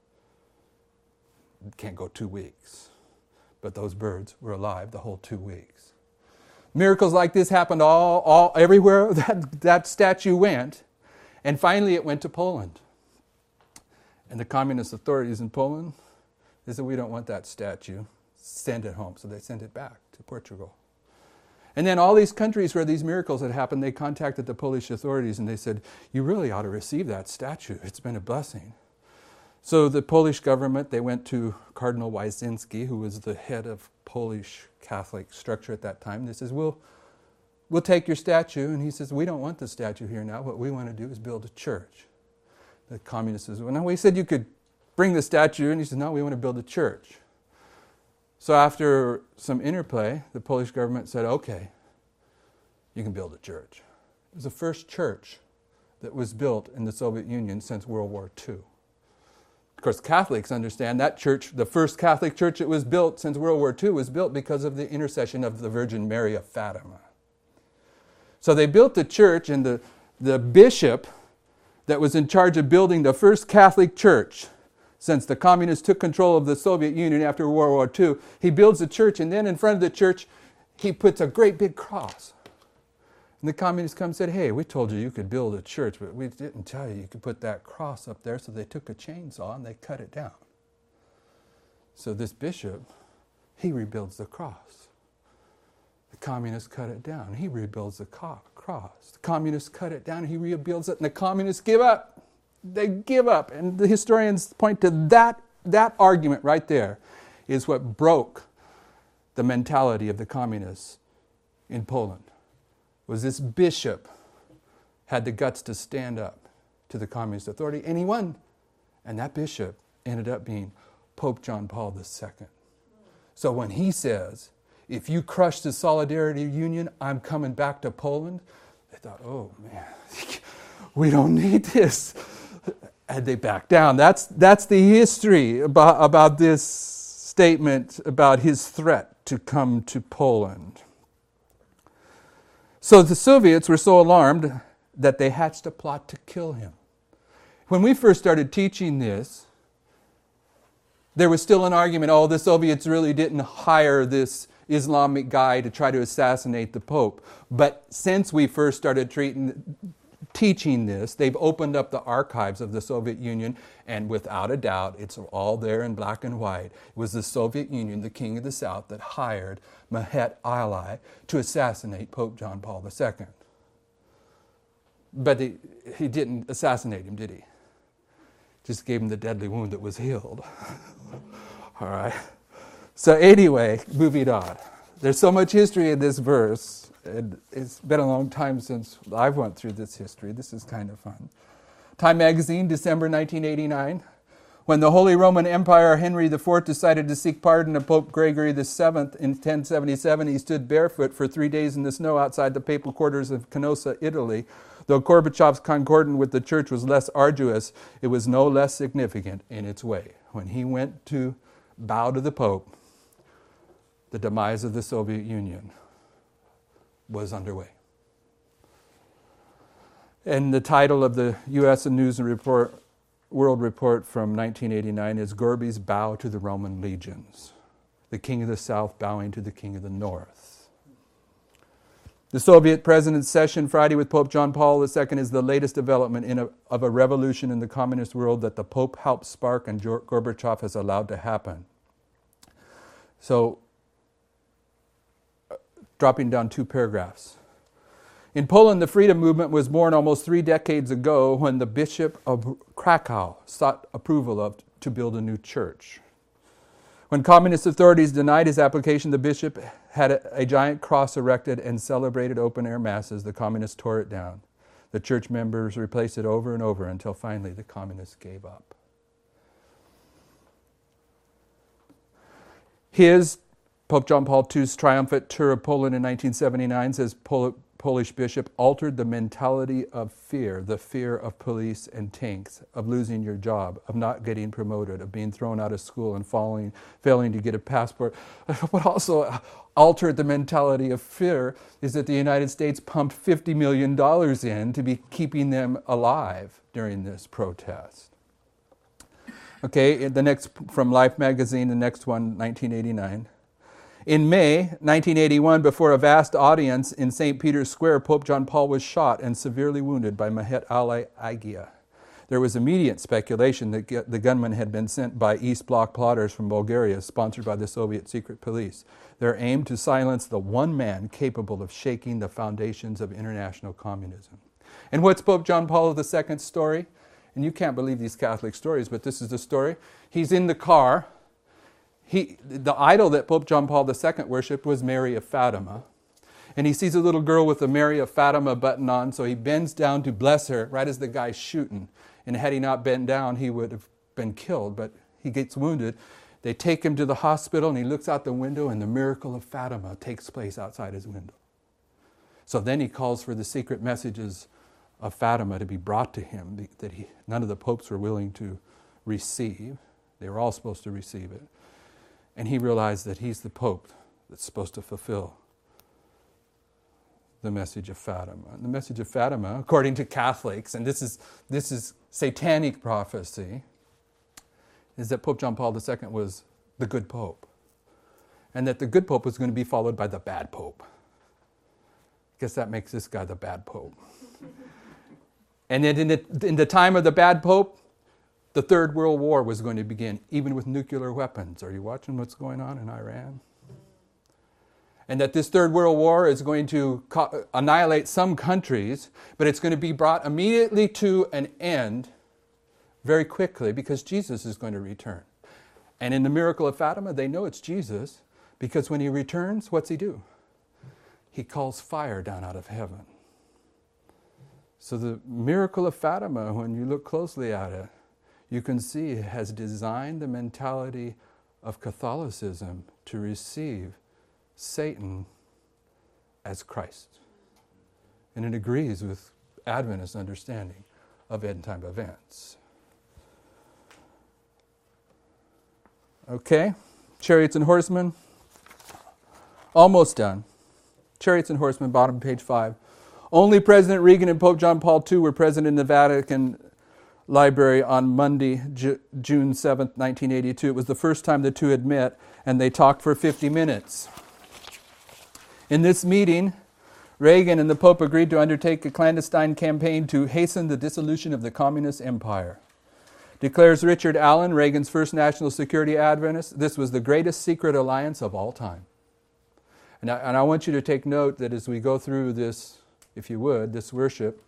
It can't go 2 weeks. But those birds were alive the whole 2 weeks. Miracles like this happened all everywhere that statue went. And finally it went to Poland. And the communist authorities in Poland, they said, we don't want that statue. Send it home. So they sent it back to Portugal. And then all these countries where these miracles had happened, they contacted the Polish authorities and they said, you really ought to receive that statue. It's been a blessing. So the Polish government, they went to Cardinal Wyszynski, who was the head of Polish Catholic structure at that time. They says, we'll take your statue. And he says, we don't want the statue here now. What we want to do is build a church. The communists says, well, no, we said you could bring the statue. And he said, no, we want to build a church. So after some interplay, the Polish government said, okay, you can build a church. It was the first church that was built in the Soviet Union since World War II. Of course, Catholics understand that church, the first Catholic church that was built since World War II, was built because of the intercession of the Virgin Mary of Fatima. So they built the church, and the bishop that was in charge of building the first Catholic church since the communists took control of the Soviet Union after World War II. He builds a church, and then in front of the church, he puts a great big cross. And the communists come and said, hey, we told you you could build a church, but we didn't tell you you could put that cross up there. So they took a chainsaw and they cut it down. So this bishop, he rebuilds the cross. The communists cut it down. He rebuilds the cross. The communists cut it down. He rebuilds it, and the communists give up. They give up. And the historians point to that argument right there is what broke the mentality of the communists in Poland. Was this bishop had the guts to stand up to the communist authority, and he won. And that bishop ended up being Pope John Paul II. So when he says, if you crush the Solidarity Union, I'm coming back to Poland, they thought, oh man, we don't need this. And they backed down. That's the history about this statement about his threat to come to Poland. So the Soviets were so alarmed that they hatched a plot to kill him. When we first started teaching this, there was still an argument, oh, the Soviets really didn't hire this Islamic guy to try to assassinate the Pope. But since we first started teaching this, they've opened up the archives of the Soviet Union, and without a doubt, it's all there in black and white. It was the Soviet Union, the King of the South, that hired Mehmet Ali to assassinate Pope John Paul II. But he didn't assassinate him, did he? Just gave him the deadly wound that was healed. All right. So anyway, moving on. There's so much history in this verse. And it's been a long time since I've went through this history. This is kind of fun. Time magazine, December 1989. When the Holy Roman Empire Henry IV decided to seek pardon of Pope Gregory VII in 1077, he stood barefoot for 3 days in the snow outside the papal quarters of Canossa, Italy. Though Gorbachev's concordance with the church was less arduous, it was no less significant in its way. When he went to bow to the Pope, the demise of the Soviet Union was underway. And the title of the U.S. News and World Report from 1989 is Gorby's Bow to the Roman Legions, the King of the South bowing to the King of the North. The Soviet President's session Friday with Pope John Paul II is the latest development of a revolution in the communist world that the Pope helped spark and Gorbachev has allowed to happen. So, dropping down 2 paragraphs. In Poland, the freedom movement was born almost 3 decades ago when the Bishop of Krakow sought approval to build a new church. When communist authorities denied his application, the bishop had a giant cross erected and celebrated open-air masses. The communists tore it down. The church members replaced it over and over until finally the communists gave up. Pope John Paul II's triumphant tour of Poland in 1979, says Polish bishop, altered the mentality of fear, the fear of police and tanks, of losing your job, of not getting promoted, of being thrown out of school and failing to get a passport. What also altered the mentality of fear is that the United States pumped $50 million in to be keeping them alive during this protest. Okay, the next, from Life magazine, the next one, 1989. In May 1981, before a vast audience in St. Peter's Square, Pope John Paul was shot and severely wounded by Mehmet Ali Agca. There was immediate speculation that the gunman had been sent by East Bloc plotters from Bulgaria, sponsored by the Soviet secret police. Their aim to silence the one man capable of shaking the foundations of international communism. And what's Pope John Paul II's story? And you can't believe these Catholic stories, but this is the story. He's in the car. The idol that Pope John Paul II worshipped was Mary of Fatima. And he sees a little girl with a Mary of Fatima button on, so he bends down to bless her right as the guy's shooting. And had he not bent down, he would have been killed, but he gets wounded. They take him to the hospital, and he looks out the window, and the miracle of Fatima takes place outside his window. So then he calls for the secret messages of Fatima to be brought to him that none of the popes were willing to receive. They were all supposed to receive it. And he realized that he's the Pope that's supposed to fulfill the message of Fatima. And the message of Fatima, according to Catholics, and this is satanic prophecy, is that Pope John Paul II was the good pope. And that the good pope was going to be followed by the bad pope. I guess that makes this guy the bad pope. And then in the time of the bad pope, the Third World War was going to begin, even with nuclear weapons. Are you watching what's going on in Iran? And that this Third World War is going to annihilate some countries, but it's going to be brought immediately to an end very quickly because Jesus is going to return. And in the miracle of Fatima, they know it's Jesus because when he returns, what's he do? He calls fire down out of heaven. So the miracle of Fatima, when you look closely at it, you can see it has designed the mentality of Catholicism to receive Satan as Christ. And it agrees with Adventist understanding of end-time events. Okay, Chariots and Horsemen. Almost done. Chariots and Horsemen, bottom page 5. Only President Reagan and Pope John Paul II were present in the Vatican Library on Monday, June 7th, 1982. It was the first time the two had met, and they talked for 50 minutes. In this meeting, Reagan and the Pope agreed to undertake a clandestine campaign to hasten the dissolution of the communist empire. Declares Richard Allen, Reagan's first national security Adventist, this was the greatest secret alliance of all time. And I want you to take note that as we go through this, if you would, this worship,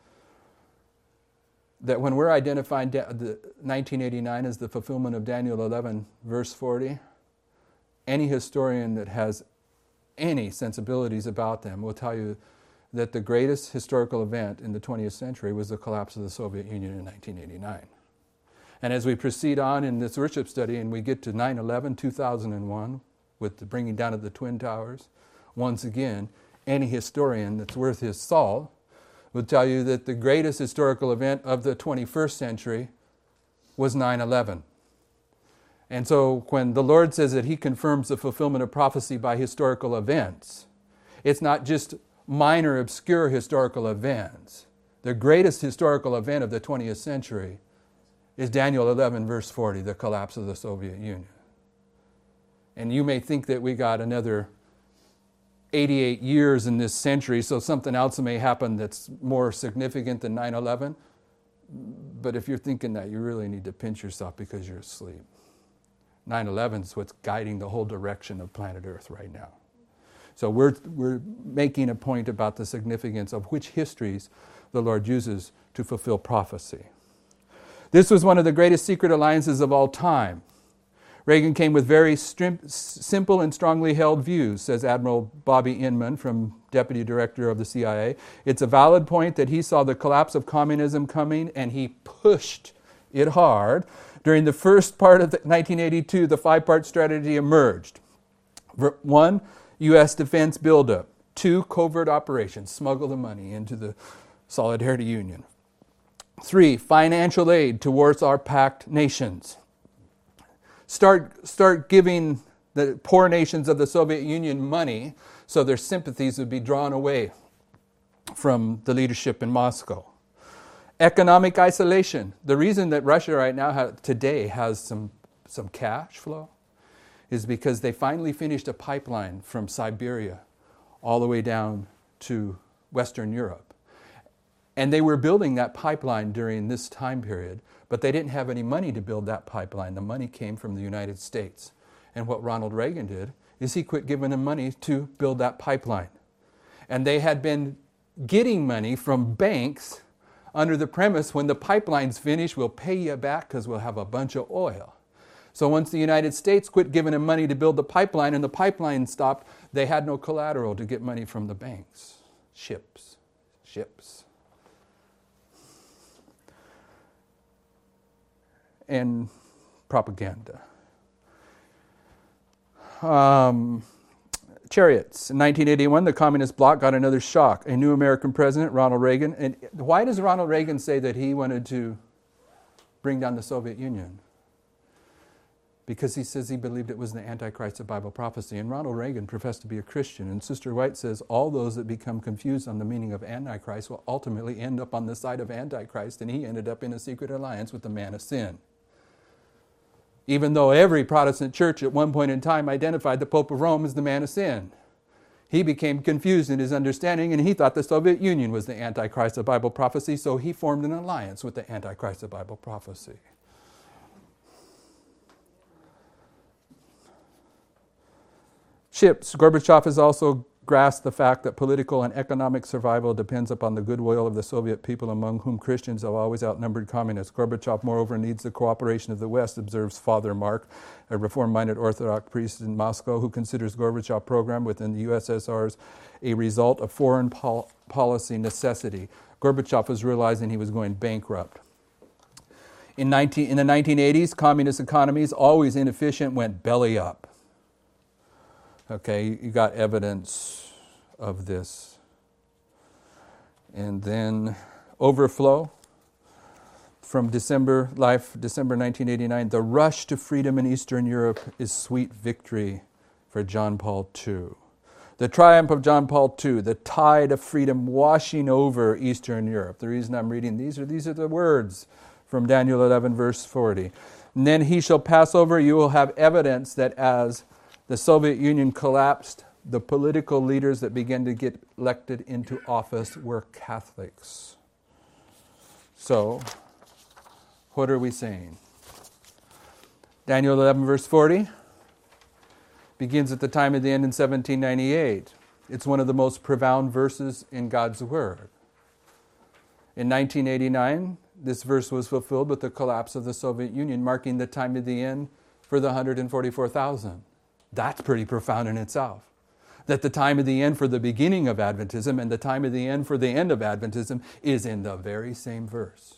that when we're identifying the 1989 as the fulfillment of Daniel 11, verse 40, any historian that has any sensibilities about them will tell you that the greatest historical event in the 20th century was the collapse of the Soviet Union in 1989. And as we proceed on in this worship study and we get to 9/11, 2001, with the bringing down of the Twin Towers, once again, any historian that's worth his salt will tell you that the greatest historical event of the 21st century was 9/11. And so when the Lord says that he confirms the fulfillment of prophecy by historical events, it's not just minor, obscure historical events. The greatest historical event of the 20th century is Daniel 11, verse 40, the collapse of the Soviet Union. And you may think that we got another 88 years in this century, so something else may happen that's more significant than 9/11. But if you're thinking that, you really need to pinch yourself because you're asleep. 9/11 is what's guiding the whole direction of planet Earth right now. So we're making a point about the significance of which histories the Lord uses to fulfill prophecy. This was one of the greatest secret alliances of all time. Reagan came with very simple and strongly held views, says Admiral Bobby Inman, from Deputy Director of the CIA. It's a valid point that he saw the collapse of communism coming, and he pushed it hard. During the first part of 1982, the five-part strategy emerged. 1, U.S. defense buildup. 2, covert operations, smuggle the money into the Solidarity Union. 3, financial aid towards our pact nations. Start giving the poor nations of the Soviet Union money so their sympathies would be drawn away from the leadership in Moscow. Economic isolation. The reason that Russia right now today has some cash flow is because they finally finished a pipeline from Siberia all the way down to Western Europe. And they were building that pipeline during this time period, but they didn't have any money to build that pipeline. The money came from the United States. And what Ronald Reagan did is he quit giving them money to build that pipeline. And they had been getting money from banks under the premise, when the pipeline's finished, we'll pay you back because we'll have a bunch of oil. So once the United States quit giving them money to build the pipeline and the pipeline stopped, they had no collateral to get money from the banks. Ships. And propaganda. Chariots. In 1981, the Communist bloc got another shock. A new American president, Ronald Reagan. And why does Ronald Reagan say that he wanted to bring down the Soviet Union? because he says he believed it was the Antichrist of Bible prophecy. And Ronald Reagan professed to be a Christian. And Sister White says all those that become confused on the meaning of Antichrist will ultimately end up on the side of Antichrist, and he ended up in a secret alliance with the man of sin. Even though every Protestant church at one point in time identified the Pope of Rome as the man of sin. He became confused in his understanding, and he thought the Soviet Union was the Antichrist of Bible prophecy, so he formed an alliance with the Antichrist of Bible prophecy. Ships. Gorbachev has also grasped the fact that political and economic survival depends upon the goodwill of the Soviet people, among whom Christians have always outnumbered communists. Gorbachev, moreover, needs the cooperation of the West, observes Father Mark, a reform-minded Orthodox priest in Moscow, who considers Gorbachev's program within the USSR a result of foreign policy necessity. Gorbachev was realizing he was going bankrupt. In the 1980s, communist economies, always inefficient, went belly up. Okay, you got evidence of this. And then overflow from December 1989. The rush to freedom in Eastern Europe is sweet victory for John Paul II. The triumph of John Paul II, the tide of freedom washing over Eastern Europe. The reason I'm reading these are the words from Daniel 11, verse 40. And then he shall pass over. You will have evidence that as the Soviet Union collapsed, the political leaders that began to get elected into office were Catholics. So, what are we saying? Daniel 11, verse 40 begins at the time of the end in 1798. It's one of the most profound verses in God's Word. In 1989, this verse was fulfilled with the collapse of the Soviet Union, marking the time of the end for the 144,000. That's pretty profound in itself. That the time of the end for the beginning of Adventism and the time of the end for the end of Adventism is in the very same verse.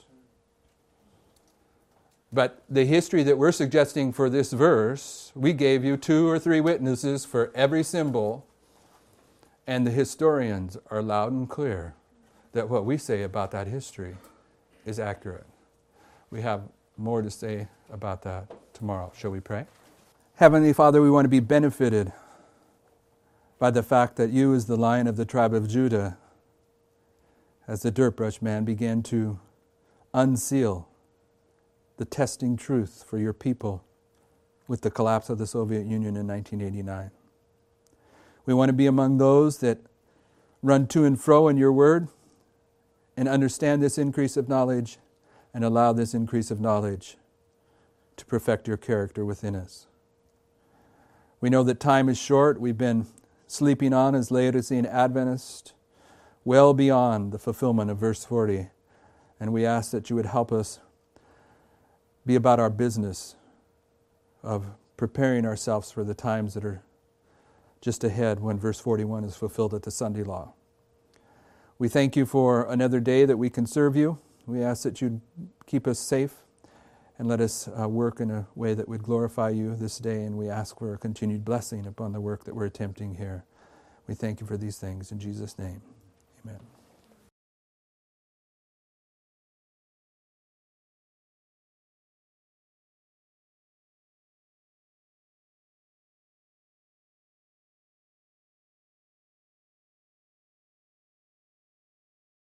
But the history that we're suggesting for this verse, we gave you 2 or 3 witnesses for every symbol, and the historians are loud and clear that what we say about that history is accurate. We have more to say about that tomorrow. Shall we pray? Heavenly Father, we want to be benefited by the fact that you, as the Lion of the tribe of Judah, as the Dirt Brush Man, began to unseal the testing truth for your people with the collapse of the Soviet Union in 1989. We want to be among those that run to and fro in your word and understand this increase of knowledge and allow this increase of knowledge to perfect your character within us. We know that time is short. We've been sleeping on as Laodicean Adventists well beyond the fulfillment of verse 40. And we ask that you would help us be about our business of preparing ourselves for the times that are just ahead when verse 41 is fulfilled at the Sunday law. We thank you for another day that we can serve you. We ask that you'd keep us safe and let us work in a way that would glorify you this day, and we ask for a continued blessing upon the work that we're attempting here. We thank you for these things. In Jesus' name, amen.